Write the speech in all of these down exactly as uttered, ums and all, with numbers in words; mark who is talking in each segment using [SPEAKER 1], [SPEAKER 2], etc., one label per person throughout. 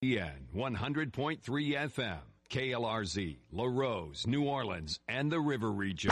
[SPEAKER 1] one hundred point three F M, K L R Z, La Rose, New Orleans, and the River Region.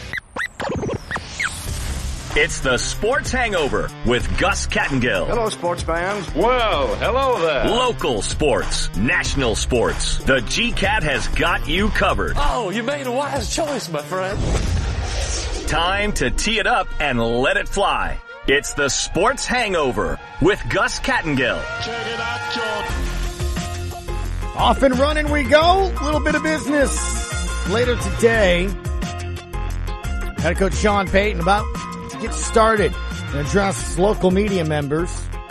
[SPEAKER 2] It's the Sports Hangover with Gus Kattengill.
[SPEAKER 3] Hello, sports fans.
[SPEAKER 4] Well, hello there.
[SPEAKER 2] Local sports, national sports. The G-Cat has got you covered.
[SPEAKER 5] Oh, you made a wise choice, my friend.
[SPEAKER 2] Time to tee it up and let it fly. It's the Sports Hangover with Gus Kattengill.
[SPEAKER 4] Check it out, George.
[SPEAKER 3] Off and running we go. A little bit of business later today. Head coach Sean Payton about to get started and address local media members,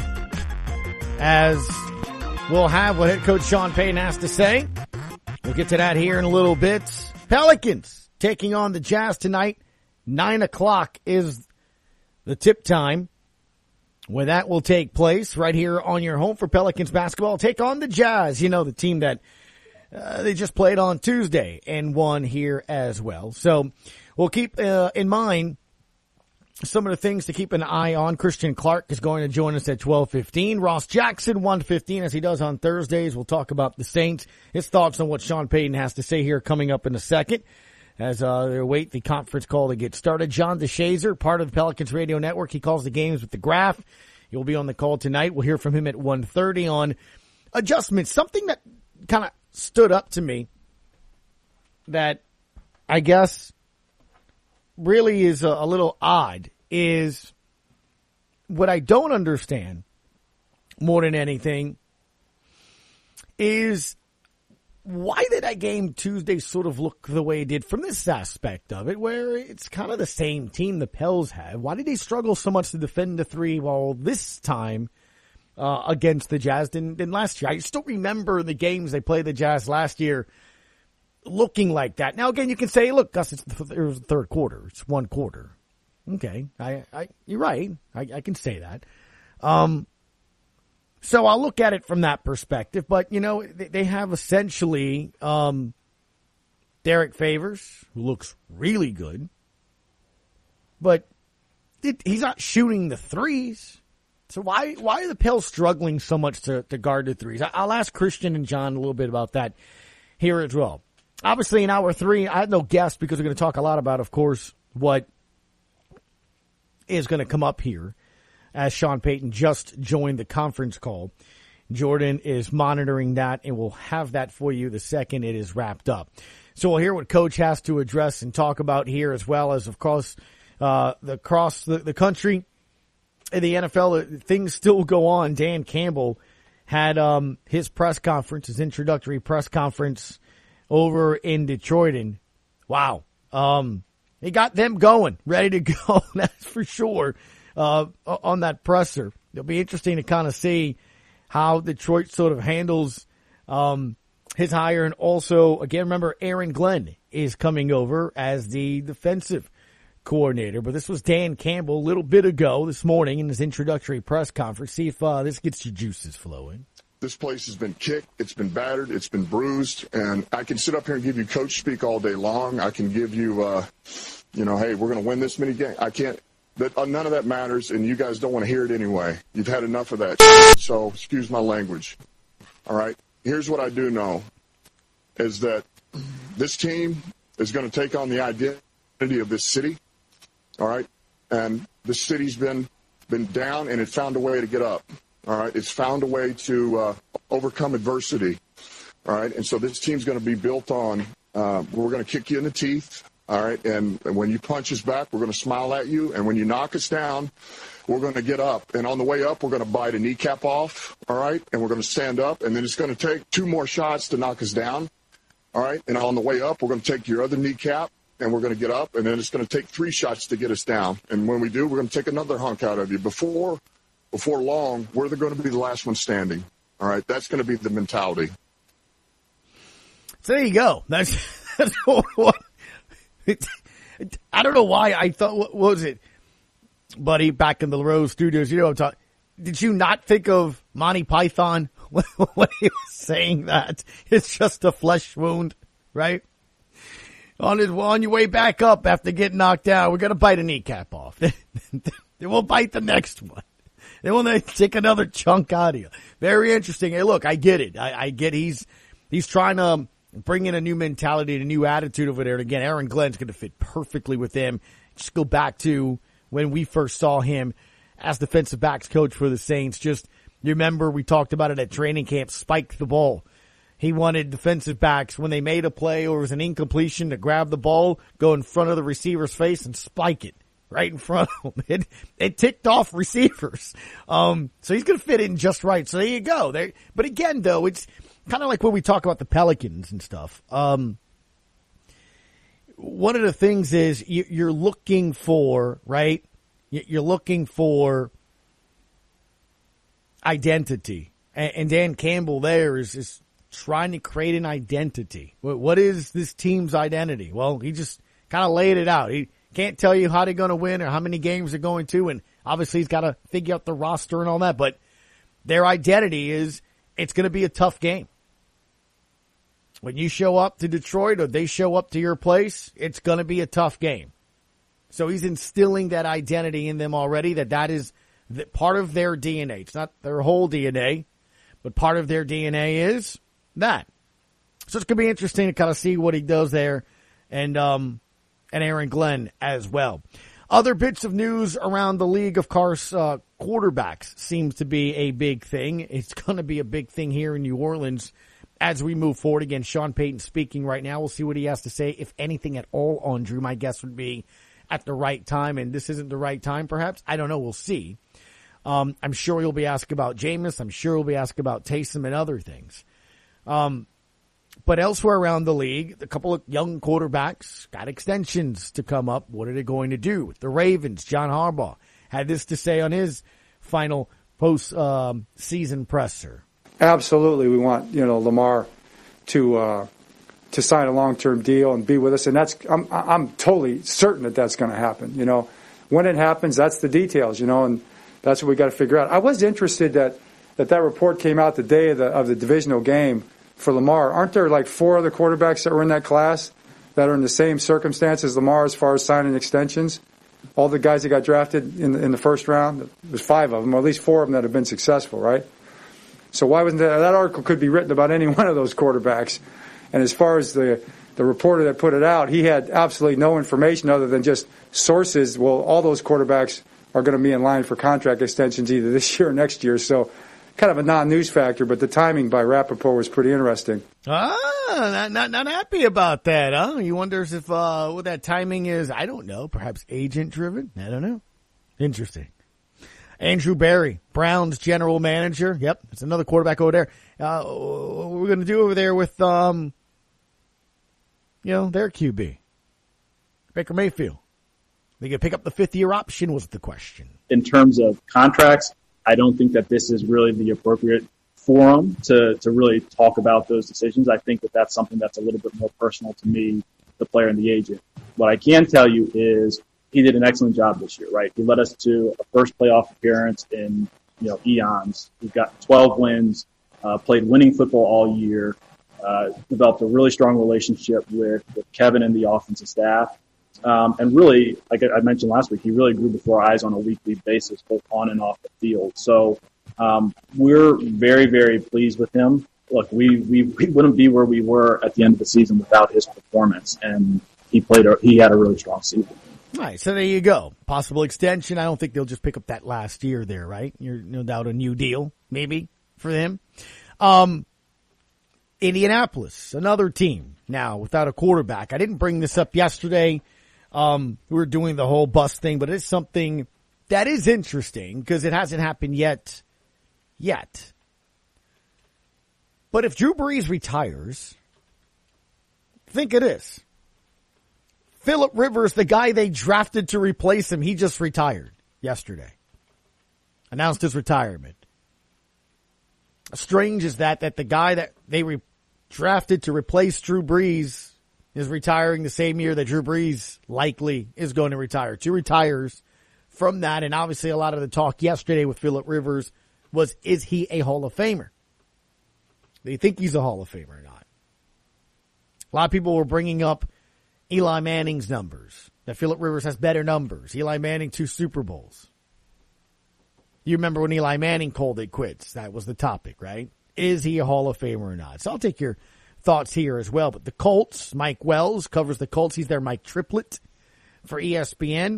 [SPEAKER 3] as we'll have what head coach Sean Payton has to say. We'll get to that here in a little bit. Pelicans taking on the Jazz tonight. Nine o'clock is the tip time where that will take place right here on your home for Pelicans basketball. Take on the Jazz, you know, the team that uh, they just played on Tuesday and won here as well. So we'll keep uh, in mind some of the things to keep an eye on. Christian Clark is going to join us at twelve fifteen. Ross Jackson, one fifteen, as he does on Thursdays. We'll talk about the Saints, his thoughts on what Sean Payton has to say here coming up in a second, as uh, they wait the conference call to get started. John DeShazer, part of the Pelicans Radio Network. He calls the games with the Graph. He'll be on the call tonight. We'll hear from him at one thirty on adjustments. Something that kind of stood up to me that I guess really is a, a little odd is what I don't understand more than anything is why did that game Tuesday sort of look the way it did from this aspect of it, where it's kind of the same team the Pels have? Why did they struggle so much to defend the three while this time uh, against the Jazz than, than last year? I still remember the games they played the Jazz last year looking like that. Now, again, you can say, look, Gus, it's the, it was the third quarter. It's one quarter. Okay, I, I, you're right. I, I can say that. Um, So I'll look at it from that perspective. But, you know, they, they have essentially um, Derek Favors, who looks really good. But it, he's not shooting the threes. So why why are the Pels struggling so much to, to guard the threes? I, I'll ask Christian and John a little bit about that here as well. Obviously, in hour three, I have no guest because we're going to talk a lot about, of course, what is going to come up here, as Sean Payton just joined the conference call. Jordan is monitoring that, and we'll have that for you the second it is wrapped up. So we'll hear what Coach has to address and talk about here, as well as, of course, uh, the, across the, the country. In the N F L, things still go on. Dan Campbell had um, his press conference, his introductory press conference over in Detroit, and wow, um, he got them going, ready to go, that's for sure. Uh, on that presser. It'll be interesting to kind of see how Detroit sort of handles um, his hire. And also, again, remember, Aaron Glenn is coming over as the defensive coordinator. But this was Dan Campbell a little bit ago this morning in his introductory press conference. See if uh, this gets your juices flowing.
[SPEAKER 6] This place has been kicked, it's been battered, it's been bruised, and I can sit up here and give you coach speak all day long. I can give you, uh, you know, hey, we're going to win this many games. I can't. That uh, none of that matters, and you guys don't want to hear it anyway. You've had enough of that. So excuse my language. All right? Here's what I do know, is that this team is going to take on the identity of this city. All right? And the city's been been down, and it found a way to get up. All right? It's found a way to uh, overcome adversity. All right? And so this team's going to be built on, uh, we're going to kick you in the teeth. All right, and, and when you punch us back, we're going to smile at you. And when you knock us down, we're going to get up. And on the way up, we're going to bite a kneecap off, all right? And we're going to stand up. And then it's going to take two more shots to knock us down, all right? And on the way up, we're going to take your other kneecap, and we're going to get up. And then it's going to take three shots to get us down. And when we do, we're going to take another hunk out of you. Before, before long, we're going to be the last one standing, all right? That's going to be the mentality.
[SPEAKER 3] So there you go. That's, that's what. I don't know why I thought, what was it, buddy, back in the Rose Studios, you know what I'm talking, did you not think of Monty Python when he was saying that? It's just a flesh wound, right? On his, on your way back up after getting knocked down, we're going to bite a kneecap off. Then we'll bite the next one. They want to take another chunk out of you. Very interesting. Hey, look, I get it. I, I get he's he's trying to bring in a new mentality and a new attitude over there. And again, Aaron Glenn's going to fit perfectly with him. Just go back to when we first saw him as defensive backs coach for the Saints. Just you remember we talked about it at training camp. Spike the ball. He wanted defensive backs when they made a play or it was an incompletion to grab the ball, go in front of the receiver's face and spike it right in front of him. It, it ticked off receivers. Um, so he's going to fit in just right. So there you go. There, but again, though, it's kind of like when we talk about the Pelicans and stuff. Um, one of the things is you, you're looking for, right? You're looking for identity. And, and Dan Campbell there is, is trying to create an identity. What is this team's identity? Well, he just kind of laid it out. He can't tell you how they're going to win or how many games they're going to, and obviously he's got to figure out the roster and all that, but their identity is it's going to be a tough game. When you show up to Detroit or they show up to your place, it's going to be a tough game. So he's instilling that identity in them already, that that is the, part of their D N A. It's not their whole D N A, but part of their D N A is that. So it's going to be interesting to kind of see what he does there and, um, and Aaron Glenn as well. Other bits of news around the league, of course, uh, quarterbacks seems to be a big thing. It's going to be a big thing here in New Orleans as we move forward. Again, Sean Payton speaking right now. We'll see what he has to say, if anything at all, on Drew. My guess would be at the right time, and this isn't the right time, perhaps. I don't know. We'll see. Um, I'm sure he'll be asked about Jameis. I'm sure he'll be asked about Taysom and other things. Um, but elsewhere around the league, a couple of young quarterbacks got extensions to come up. What are they going to do? The Ravens, John Harbaugh, had this to say on his final post um, season presser.
[SPEAKER 7] Absolutely, we want you know Lamar to uh, to sign a long term deal and be with us, and that's I'm I'm totally certain that that's going to happen. You know, when it happens, that's the details. You know, and that's what we got to figure out. I was interested that that that report came out the day of the of the divisional game for Lamar. Aren't there like four other quarterbacks that were in that class that are in the same circumstances as Lamar as far as signing extensions? All the guys that got drafted in the, in the first round, there's five of them, or at least four of them that have been successful, right? So why wasn't that, that article could be written about any one of those quarterbacks. And as far as the, the reporter that put it out, he had absolutely no information other than just sources. Well, all those quarterbacks are going to be in line for contract extensions either this year or next year. So kind of a non-news factor, but the timing by Rappaport was pretty interesting.
[SPEAKER 3] Ah, not, not, not happy about that, huh? You wonders if, uh, what that timing is. I don't know. Perhaps agent driven? I don't know. Interesting. Andrew Berry, Browns general manager. Yep. It's another quarterback over there. Uh, what we're going to do over there with, um, you know, their Q B, Baker Mayfield. They can pick up the fifth year option was the question.
[SPEAKER 8] In terms of contracts, I don't think that this is really the appropriate forum to, to really talk about those decisions. I think that that's something that's a little bit more personal to me, the player and the agent. What I can tell you is he did an excellent job this year, right? He led us to a first playoff appearance in, you know, eons. We've got twelve wins, uh, played winning football all year, uh, developed a really strong relationship with, with Kevin and the offensive staff. Um, and really, like I mentioned last week, he really grew before our eyes on a weekly basis, both on and off the field. So um, we're very, very pleased with him. Look, we, we we wouldn't be where we were at the end of the season without his performance, and he played. A, he had a really strong season.
[SPEAKER 3] All right, so there you go. Possible extension. I don't think they'll just pick up that last year there, right? You're no doubt a new deal, maybe, for him. Um, Indianapolis, another team now without a quarterback. I didn't bring this up yesterday. Um, we were doing the whole bus thing, but it's something that is interesting because it hasn't happened yet, yet. But if Drew Brees retires, think of this. Phillip Rivers, the guy they drafted to replace him, he just retired yesterday. Announced his retirement. Strange is that, that the guy that they re- drafted to replace Drew Brees is retiring the same year that Drew Brees likely is going to retire. Two retires from that, and obviously a lot of the talk yesterday with Phillip Rivers was, is he a Hall of Famer? Do you think he's a Hall of Famer or not? A lot of people were bringing up Eli Manning's numbers, that Phillip Rivers has better numbers. Eli Manning, two Super Bowls. You remember when Eli Manning called it quits. That was the topic, right? Is he a Hall of Famer or not? So I'll take your thoughts here as well. But the Colts, Mike Wells covers the Colts. He's their Mike Triplett for E S P N.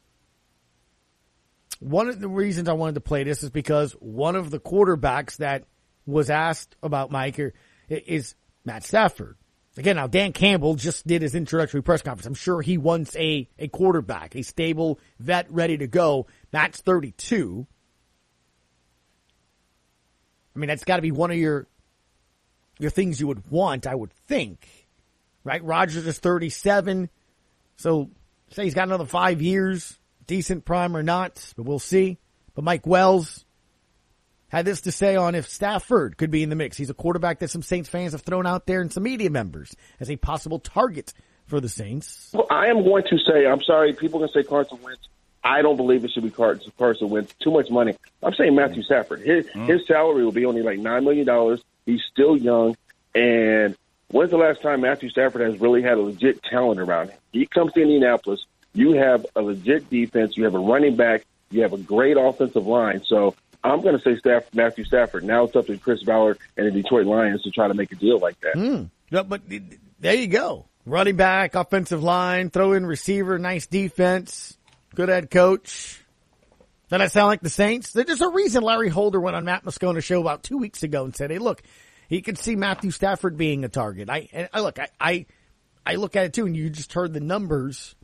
[SPEAKER 3] One of the reasons I wanted to play this is because one of the quarterbacks that was asked about Mike is Matt Stafford. Again, now Dan Campbell just did his introductory press conference. I'm sure he wants a, a quarterback, a stable vet ready to go. Matt's thirty-two. I mean, that's got to be one of your your things you would want, I would think. Right? Rodgers is thirty-seven. So, say he's got another five years, decent prime or not, but we'll see. But Mike Wells had this to say on if Stafford could be in the mix. He's a quarterback that some Saints fans have thrown out there and some media members as a possible target for the Saints.
[SPEAKER 9] Well, I am going to say, I'm sorry, people are going to say Carson Wentz. I don't believe it should be Carson, Carson Wentz. Too much money. I'm saying Matthew Stafford. His, mm. his salary will be only like nine million dollars. He's still young. And when's the last time Matthew Stafford has really had a legit talent around him? He comes to Indianapolis. You have a legit defense. You have a running back. You have a great offensive line. So I'm going to say Staff, Matthew Stafford. Now it's up to Chris Ballard and the Detroit Lions to try to make a deal like that.
[SPEAKER 3] Mm. No, but there you go. Running back, offensive line, throw in receiver, nice defense, good head coach. Doesn't that sound like the Saints? There's a reason Larry Holder went on Matt Moscona's show about two weeks ago and said, hey, look, he could see Matthew Stafford being a target. I, and I look, I, I, I look at it too, and you just heard the numbers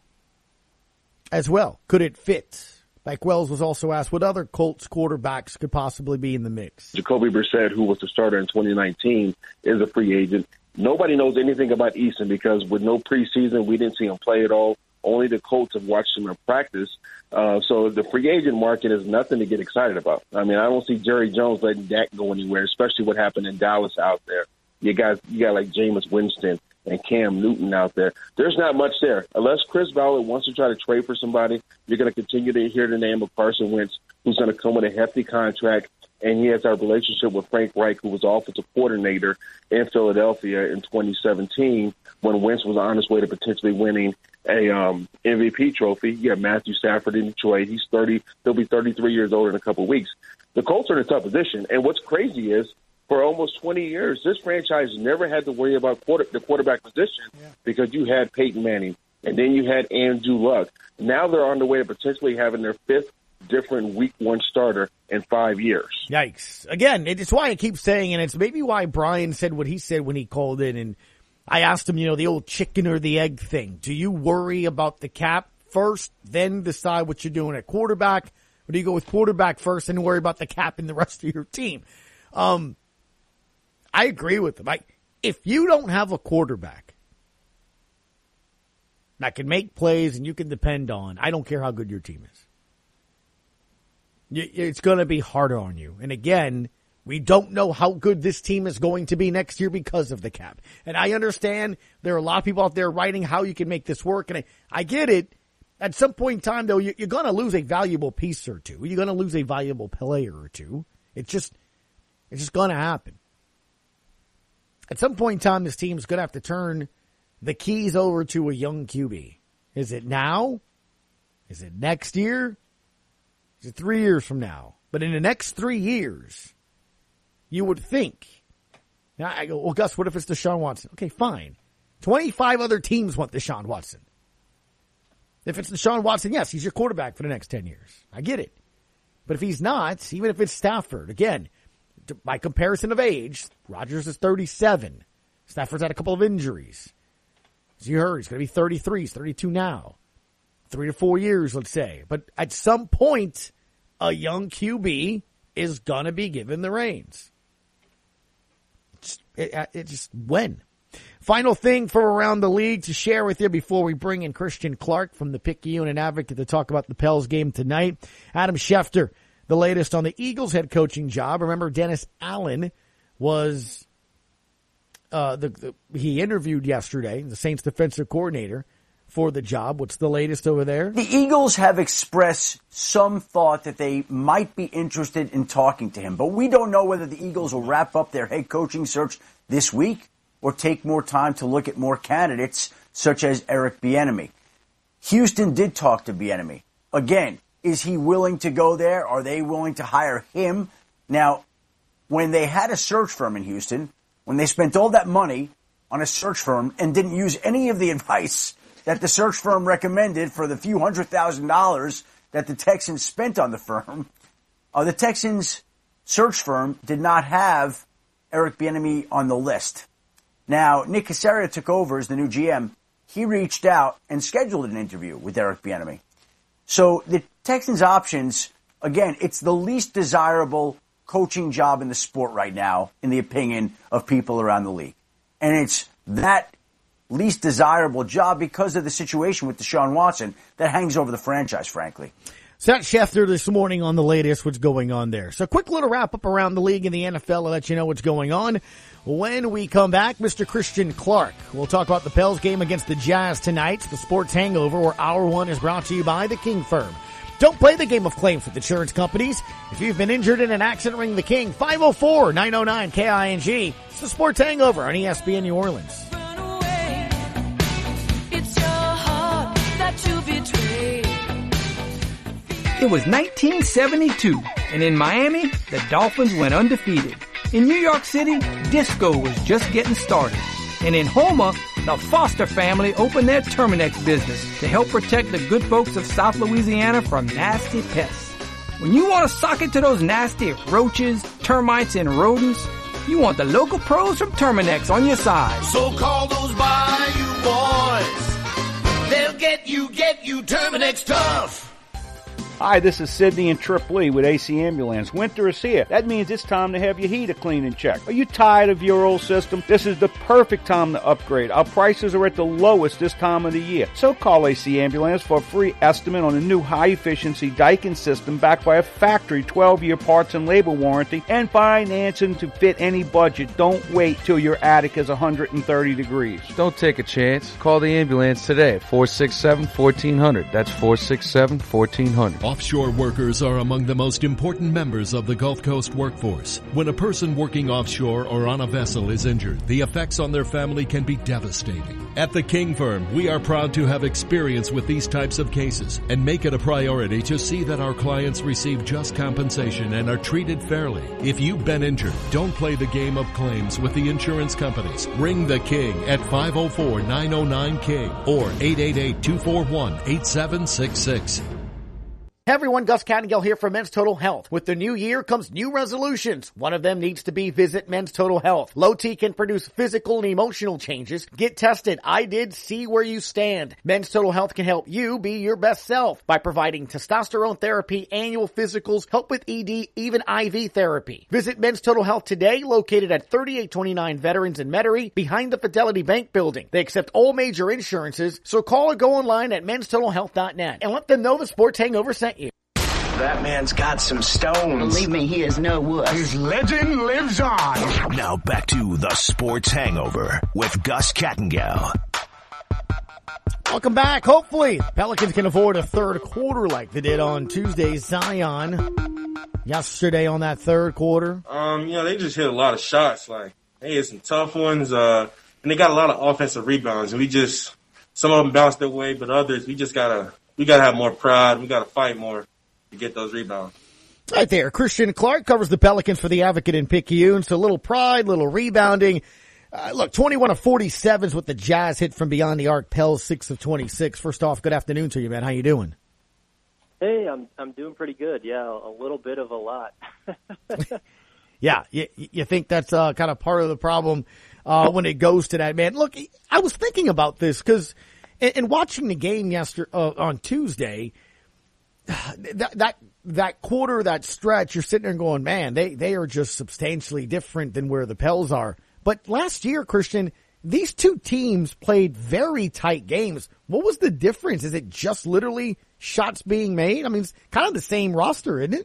[SPEAKER 3] as well. Could it fit? Like Wells was also asked, what other Colts quarterbacks could possibly be in the mix?
[SPEAKER 9] Jacoby Brissett, who was the starter in twenty nineteen, is a free agent. Nobody knows anything about Eason because with no preseason, we didn't see him play at all. Only the Colts have watched him in practice. Uh, so the free agent market is nothing to get excited about. I mean, I don't see Jerry Jones letting Dak go anywhere, especially what happened in Dallas out there. You got, you got like Jameis Winston and Cam Newton out there. There's not much there. Unless Chris Ballard wants to try to trade for somebody, you're going to continue to hear the name of Carson Wentz, who's going to come with a hefty contract. And he has our relationship with Frank Reich, who was offensive coordinator in Philadelphia in twenty seventeen when Wentz was on his way to potentially winning a um, M V P trophy. You have Matthew Stafford in Detroit. He's thirty. He'll be thirty-three years old in a couple of weeks. The Colts are in a tough position. And what's crazy is for almost twenty years, this franchise never had to worry about quarter, the quarterback position yeah. because you had Peyton Manning and then you had Andrew Luck. Now they're on the way to potentially having their fifth different week one starter in five years.
[SPEAKER 3] Yikes. Again, it's why I keep saying, and it's maybe why Brian said what he said when he called in, and I asked him, you know, the old chicken or the egg thing. Do you worry about the cap first, then decide what you're doing at quarterback? Or do you go with quarterback first and worry about the cap and the rest of your team? Um, I agree with him. I, if you don't have a quarterback that can make plays and you can depend on, I don't care how good your team is. It's going to be harder on you. And again, we don't know how good this team is going to be next year because of the cap. And I understand there are a lot of people out there writing how you can make this work. And I, I get it. At some point in time, though, you're going to lose a valuable piece or two. You're going to lose a valuable player or two. It's just, it's just going to happen. At some point in time, this team's going to have to turn the keys over to a young Q B. Is it now? Is it next year? Is it three years from now? But in the next three years, you would think. Now I go, well, Gus, what if it's Deshaun Watson? Okay, fine. twenty-five other teams want Deshaun Watson. If it's Deshaun Watson, yes, he's your quarterback for the next ten years. I get it. But if he's not, even if it's Stafford, again, by comparison of age, Rodgers is thirty-seven. Stafford's had a couple of injuries. As you heard, he's going to be thirty-three. He's thirty-two now. Three to four years, let's say. But at some point, a young Q B is going to be given the reins. It's, it, it just when. Final thing for Around the League to share with you before we bring in Christian Clark from the Picayune and Advocate to talk about the Pels game tonight. Adam Schefter, the latest on the Eagles head coaching job. Remember, Dennis Allen was, uh, the, the he interviewed yesterday, the Saints defensive coordinator, for the job. What's the latest over there?
[SPEAKER 10] The Eagles have expressed some thought that they might be interested in talking to him, but we don't know whether the Eagles will wrap up their head coaching search this week or take more time to look at more candidates, such as Eric Bieniemy. Houston did talk to Bieniemy. Again, Is he willing to go there? Are they willing to hire him? Now, when they had a search firm in Houston, when they spent all that money on a search firm and didn't use any of the advice that the search firm recommended for the few hundred thousand dollars that the Texans spent on the firm, uh, the Texans search firm did not have Eric Bieniemy on the list. Now, Nick Caserio took over as the new G M. He reached out and scheduled an interview with Eric Bieniemy. So the Texans' options, again, it's the least desirable coaching job in the sport right now, in the opinion of people around the league. And it's that least desirable job because of the situation with Deshaun Watson that hangs over the franchise, frankly.
[SPEAKER 3] Scott Schefter this morning on the latest, what's going on there. So quick little wrap up around the league and the N F L to let you know what's going on. When we come back, Mister Christian Clark. We'll talk about the Pels game against the Jazz tonight, the Sports Hangover, where Hour One is brought to you by the King Firm. Don't play the game of claims with insurance companies. If you've been injured in an accident, ring the King. five oh four, nine oh nine, K I N G. It's the Sports Hangover on E S P N New Orleans.
[SPEAKER 11] It was nineteen seventy-two, and in Miami, the Dolphins went undefeated. In New York City, disco was just getting started. And in Houma, the Foster family opened their Terminex business to help protect the good folks of South Louisiana from nasty pests. When you want to sock it to those nasty roaches, termites, and rodents, you want the local pros from Terminex on your side.
[SPEAKER 12] So call those Bayou boys. They'll get you, get you Terminex tough.
[SPEAKER 13] Hi, this is Sydney and Trip Lee with A C Ambulance. Winter is here. That means it's time to have your heater cleaned and checked. Are you tired of your old system? This is the perfect time to upgrade. Our prices are at the lowest this time of the year. So call A C Ambulance for a free estimate on a new high-efficiency Daikin system backed by a factory twelve-year parts and labor warranty and financing to fit any budget. Don't wait till your attic is one hundred thirty degrees.
[SPEAKER 14] Don't take a chance. Call the ambulance today, four six seven, one four zero zero. That's four six seven, one four zero zero.
[SPEAKER 15] Offshore workers are among the most important members of the Gulf Coast workforce. When a person working offshore or on a vessel is injured, the effects on their family can be devastating. At the King Firm, we are proud to have experience with these types of cases and make it a priority to see that our clients receive just compensation and are treated fairly. If you've been injured, don't play the game of claims with the insurance companies. Ring the King at five oh four, nine oh nine, King or eight eight eight, two four one, eight seven six six.
[SPEAKER 3] Hey everyone, Gus Cattingill here for Men's Total Health. With the new year comes new resolutions. One of them needs to be visit Men's Total Health. Low T can produce physical and emotional changes. Get tested. I did. See where you stand. Men's Total Health can help you be your best self by providing testosterone therapy, annual physicals, help with E D, even I V therapy. Visit Men's Total Health today, located at thirty-eight twenty-nine Veterans in Metairie, behind the Fidelity Bank building. They accept all major insurances, so call or go online at mens total health dot net and let them know the Sports Hangover sent you.
[SPEAKER 16] That man's got some stones.
[SPEAKER 17] Believe me, he is no wuss.
[SPEAKER 16] His legend lives on.
[SPEAKER 2] Now back to the Sports Hangover with Gus Cattingill.
[SPEAKER 3] Welcome back. Hopefully, Pelicans can afford a third quarter like they did on Tuesday. Zion yesterday on that third quarter.
[SPEAKER 18] Um, you know, they just hit a lot of shots. Like, they hit some tough ones. Uh, and they got a lot of offensive rebounds. And we just, some of them bounced their way, but others, we just gotta, we gotta have more pride. We gotta fight more to get those rebounds.
[SPEAKER 3] Right there. Christian Clark covers the Pelicans for the Advocate in Picayune. So a little pride, little rebounding. Uh, look, twenty-one of forty-seven is what the Jazz hit from beyond the arc. Pels six of twenty-six. First off, good afternoon to you, man. How you doing?
[SPEAKER 19] Hey, I'm I'm doing pretty good. Yeah, a little bit of a lot.
[SPEAKER 3] Yeah, you, you think that's uh, kind of part of the problem uh, when it goes to that, man. Look, I was thinking about this because in, in watching the game yesterday uh, on Tuesday, that that that quarter, that stretch, you're sitting there going, man, they they are just substantially different than where the Pels are. But last year, Christian, these two teams played very tight games. What was the difference? Is it just literally shots being made? I mean, it's kind of the same roster, isn't it?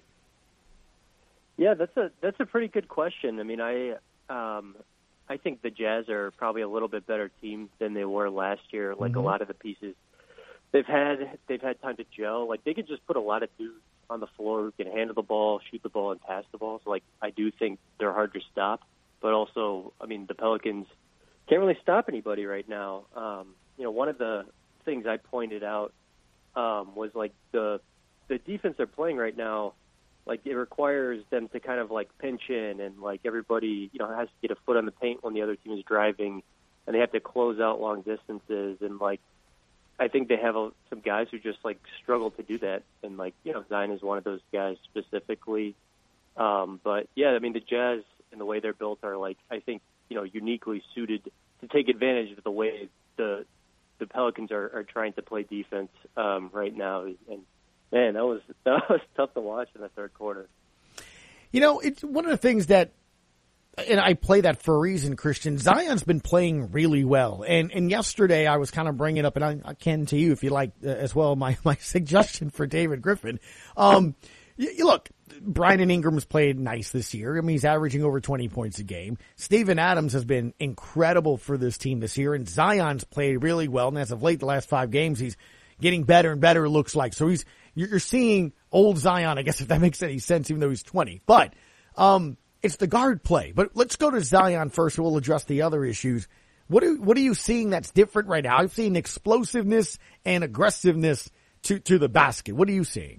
[SPEAKER 19] Yeah, that's a that's a pretty good question. I mean, I um, I think the Jazz are probably a little bit better team than they were last year. Like mm-hmm. a lot of the pieces they've had, they've had time to gel. Like they could just put a lot of dudes on the floor who can handle the ball, shoot the ball, and pass the ball. So like I do think they're hard to stop. But also, I mean, the Pelicans can't really stop anybody right now. Um, you know, one of the things I pointed out um, was like the the defense they're playing right now, like it requires them to kind of like pinch in and like everybody, you know, has to get a foot on the paint when the other team is driving, and they have to close out long distances. And like, I think they have a, some guys who just like struggle to do that. And like, you know, Zion is one of those guys specifically. Um, but yeah, I mean, the Jazz and the way they're built are like, I think, you know, uniquely suited to take advantage of the way the the Pelicans are, are trying to play defense um, right now. And man, that was that was tough to watch in the third quarter.
[SPEAKER 3] You know, it's one of the things that, and I play that for a reason, Christian. Zion's been playing really well. And and yesterday I was kind of bringing up, and I, I can to you if you like uh, as well, my, my suggestion for David Griffin. Um, you, you look, Brandon Ingram's played nice this year. I mean, he's averaging over twenty points a game. Steven Adams has been incredible for this team this year, and Zion's played really well. And as of late, the last five games, he's getting better and better, it looks like. So he's, you're seeing old Zion, I guess, if that makes any sense, even though he's twenty. But, um, it's the guard play. But let's go to Zion first, and we'll address the other issues. What are, what are you seeing that's different right now? I've seen explosiveness and aggressiveness to, to the basket. What are you seeing?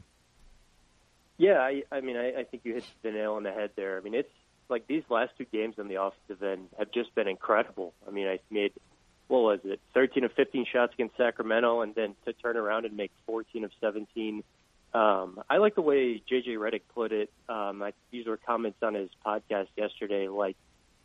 [SPEAKER 19] Yeah, I, I mean, I, I think you hit the nail on the head there. I mean, it's like these last two games on the offensive end have just been incredible. I mean, I made, what was it, thirteen of fifteen shots against Sacramento, and then to turn around and make fourteen of seventeen. Um, I like the way J J Redick put it. Um, I, these were comments on his podcast yesterday. Like,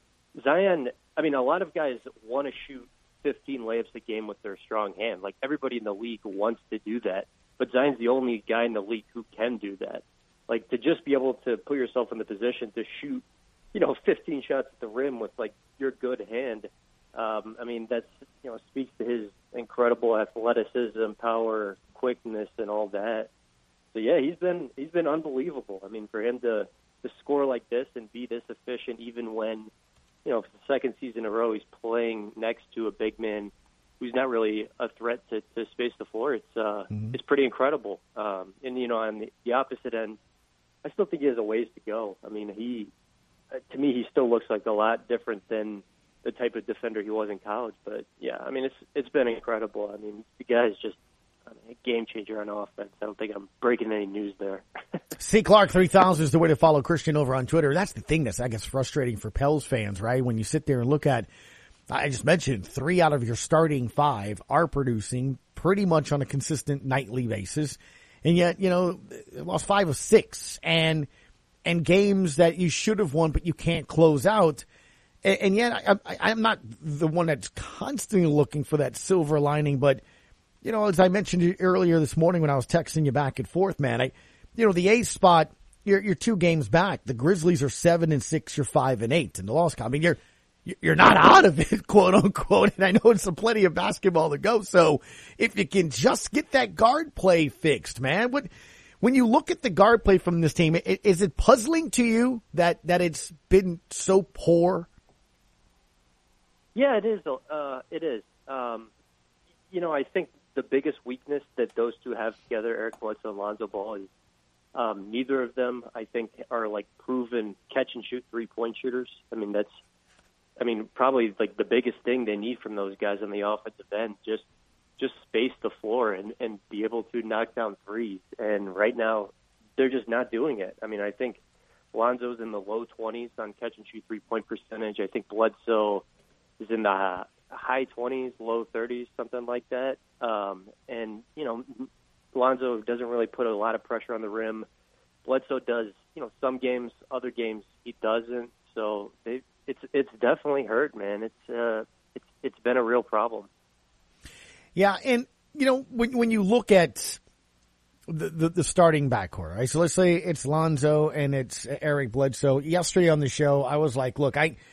[SPEAKER 19] Zion, I mean, a lot of guys want to shoot fifteen layups a game with their strong hand. Like, everybody in the league wants to do that. But Zion's the only guy in the league who can do that. Like, to just be able to put yourself in the position to shoot, you know, fifteen shots at the rim with, like, your good hand, um, I mean, that's, you know, speaks to his incredible athleticism, power, quickness, and all that. So, yeah, he's been he's been unbelievable. I mean, for him to, to score like this and be this efficient even when, you know, for the second season in a row he's playing next to a big man who's not really a threat to, to space the floor, it's uh, mm-hmm. it's pretty incredible. Um, and, you know, on the, the opposite end, I still think he has a ways to go. I mean, he, uh, to me, he still looks like a lot different than the type of defender he was in college. But yeah, I mean, it's it's been incredible. I mean, the guy's just I mean, a game changer on offense. I don't think I'm breaking any news there.
[SPEAKER 3] C. Clark three thousand is the way to follow Christian over on Twitter. That's the thing that's, I guess, frustrating for Pels fans, right? When you sit there and look at, I just mentioned three out of your starting five are producing pretty much on a consistent nightly basis. And yet, you know, lost five of six and, and games that you should have won, but you can't close out. And, and yet I, I, I'm not the one that's constantly looking for that silver lining, but, you know, as I mentioned earlier this morning when I was texting you back and forth, man, I, you know, the eighth spot, you're, you're two games back. The Grizzlies are seven and six, you're five and eight in the loss. I mean, you're, you're not out of it, quote unquote. And I know it's a plenty of basketball to go. So if you can just get that guard play fixed, man, what, when you look at the guard play from this team, is it puzzling to you that, that it's been so poor?
[SPEAKER 19] Yeah, it is. Uh, it is. Um, you know, I think the biggest weakness that those two have together, Eric Bledsoe and Lonzo Ball, is um, neither of them, I think, are like proven catch and shoot three point shooters. I mean, that's, I mean, probably like the biggest thing they need from those guys on the offensive end, just just space the floor and, and be able to knock down threes. And right now, they're just not doing it. I mean, I think Lonzo's in the low twenties on catch and shoot three point percentage. I think Bledsoe is in the high twenties, low thirties, something like that. Um, and, you know, Lonzo doesn't really put a lot of pressure on the rim. Bledsoe does, you know, some games, other games he doesn't. So they, it's it's definitely hurt, man. It's uh, it's it's been a real problem.
[SPEAKER 3] Yeah, and you know when when you look at the the, the starting backcourt, right? So let's say it's Lonzo and it's Eric Bledsoe. Yesterday on the show, I was like, look, I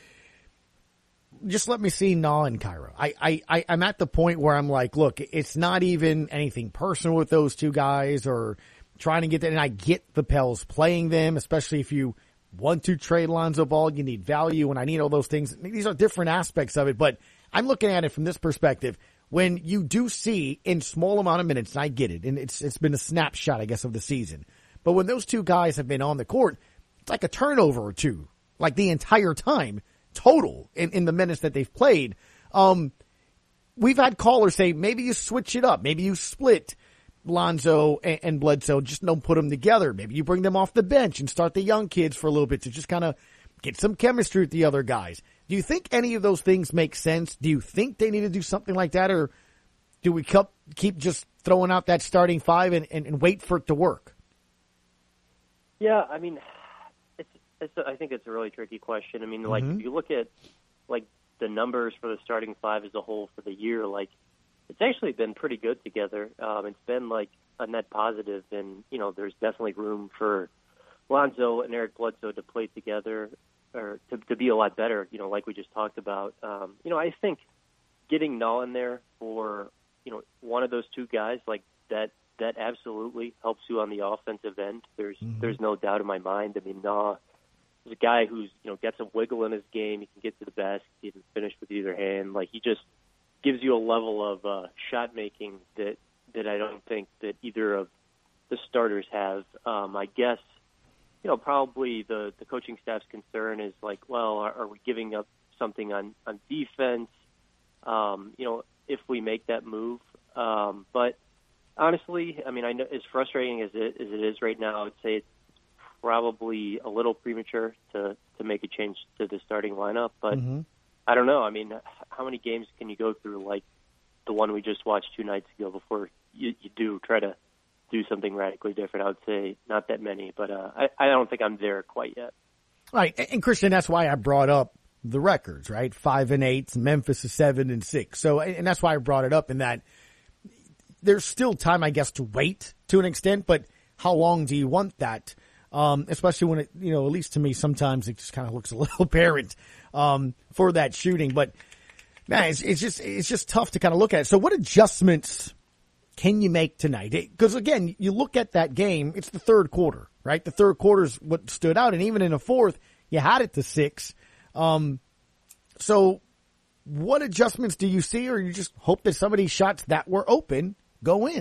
[SPEAKER 3] just let me see Na and Cairo. I, I, I I'm at the point where I'm like, look, it's not even anything personal with those two guys or trying to get that. And I get the Pels playing them, especially if you want to trade Lonzo Ball, you need value, and I need all those things. These are different aspects of it, but I'm looking at it from this perspective. When you do see in small amount of minutes, and I get it, and it's it's been a snapshot, I guess, of the season, but when those two guys have been on the court, it's like a turnover or two, like the entire time, total, in, in the minutes that they've played. Um, we've had callers say, maybe you switch it up, maybe you split Lonzo and, and Bledsoe, just don't put them together. Maybe you bring them off the bench and start the young kids for a little bit to just kind of get some chemistry with the other guys. Do you think any of those things make sense? Do you think they need to do something like that, or do we keep just throwing out that starting five and, and, and wait for it to work?
[SPEAKER 19] Yeah, I mean, it's, it's a, I think it's a really tricky question. I mean, like,
[SPEAKER 3] Mm-hmm.
[SPEAKER 19] if you look at, like, the numbers for the starting five as a whole for the year, like, it's actually been pretty good together. Um, it's been, like, a net positive, and, you know, there's definitely room for Lonzo and Eric Bledsoe to play together or to, to be a lot better, you know, like we just talked about. Um, you know, I think getting Null in there for, you know, one of those two guys, like, that that absolutely helps you on the offensive end. There's mm-hmm. there's no doubt in my mind. I mean, Null is a guy who's, you know, got some wiggle in his game. He can get to the basket. He can finish with either hand. Like, he just gives you a level of uh, shot making that that I don't think that either of the starters have. Um, I guess, you know, probably the, the coaching staff's concern is like, well, are, are we giving up something on, on defense, um, you know, if we make that move? Um, but honestly, I mean, I know as frustrating as it, as it is right now, I would say it's probably a little premature to, to make a change to the starting lineup. But
[SPEAKER 3] Mm-hmm.
[SPEAKER 19] I don't know. I mean, how many games can you go through like the one we just watched two nights ago before you, you do try to do something radically different? I would say not that many, but uh, I, I don't think I'm there quite yet.
[SPEAKER 3] Right. And Christian, that's why I brought up the records, right? Five and eight, Memphis is seven and six. So, and that's why I brought it up in that there's still time, I guess, to wait to an extent, but how long do you want that? Um, especially when it, you know, at least to me, sometimes it just kind of looks a little apparent, um, for that shooting, but man, it's, it's just, it's just tough to kind of look at it. So what adjustments can you make tonight? Because again, you look at that game, it's the third quarter, right? The third quarter's what stood out. And even in the fourth, you had it to six. Um, so what adjustments do you see, or you just hope that some of these shots that were open go in?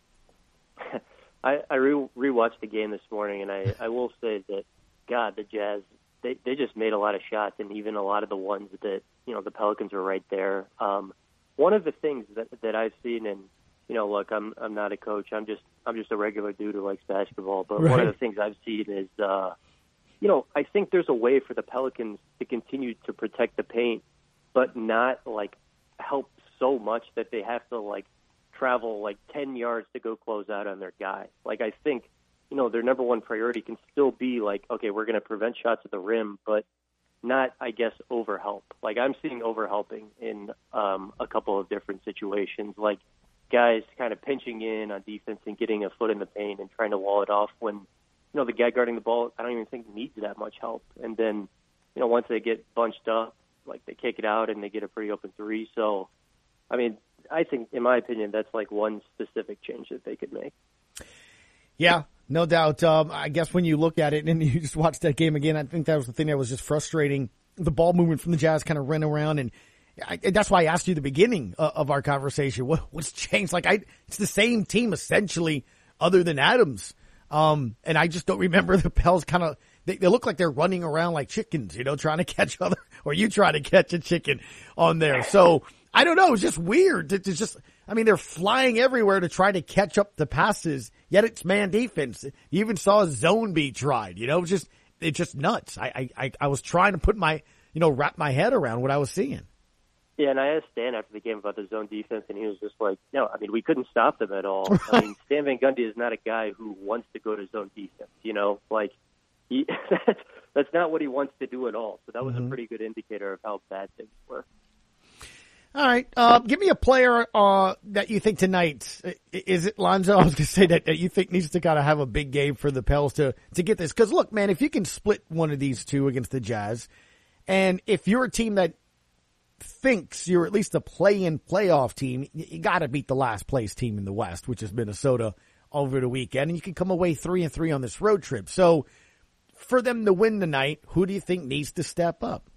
[SPEAKER 19] I, I re- rewatched the game this morning, and I, I will say that, God, the Jazz, they, they just made a lot of shots, and even a lot of the ones that, you know, the Pelicans were right there. Um, one of the things that, that I've seen, and, you know, look, I'm I'm not a coach. I'm just I'm just a regular dude who likes basketball. But
[SPEAKER 3] Right.
[SPEAKER 19] one of the things I've seen is, uh, you know, I think there's a way for the Pelicans to continue to protect the paint, but not, like, help so much that they have to, like, travel like ten yards to go close out on their guy. Like, I think, you know, their number one priority can still be like, okay, we're going to prevent shots at the rim, but not, I guess, overhelp. Like, I'm seeing overhelping in um, a couple of different situations, like guys kind of pinching in on defense and getting a foot in the paint and trying to wall it off when, you know, the guy guarding the ball, I don't even think needs that much help. And then, you know, once they get bunched up, like, they kick it out and they get a pretty open three. So, I mean, I think, in my opinion, that's like one specific change that they could make.
[SPEAKER 3] Yeah, no doubt. Um, I guess when you look at it and you just watch that game again, I think that was the thing that was just frustrating. The ball movement from the Jazz kind of ran around, and I, that's why I asked you at the beginning uh, of our conversation, what, what's changed? Like, I, it's the same team essentially, other than Adams. Um, and I just don't remember the Pels kind of, they, they look like they're running around like chickens, you know, trying to catch other, or you try to catch a chicken on there. So, I don't know. It's just weird. It's just, I mean, they're flying everywhere to try to catch up the passes, yet it's man defense. You even saw a zone be tried, you know, it's just, it's just nuts. I, I, I was trying to put my, you know, wrap my head around what I was seeing.
[SPEAKER 19] Yeah, and I asked Stan after the game about the zone defense, and he was just like, no, I mean, we couldn't stop them at all. Right. I mean, Stan Van Gundy is not a guy who wants to go to zone defense, you know, like, he, that's, that's not what he wants to do at all. So that was mm-hmm. a pretty good indicator of how bad things were.
[SPEAKER 3] All right. Uh, give me a player uh, that you think tonight, is it Lonzo? I was going to say that, that you think needs to kind of have a big game for the Pels to, to get this. Because, look, man, if you can split one of these two against the Jazz, and if you're a team that thinks you're at least a play-in playoff team, you got to beat the last place team in the West, which is Minnesota, over the weekend. And you can come away three and three on this road trip. So for them to win tonight, who do you think needs to step up?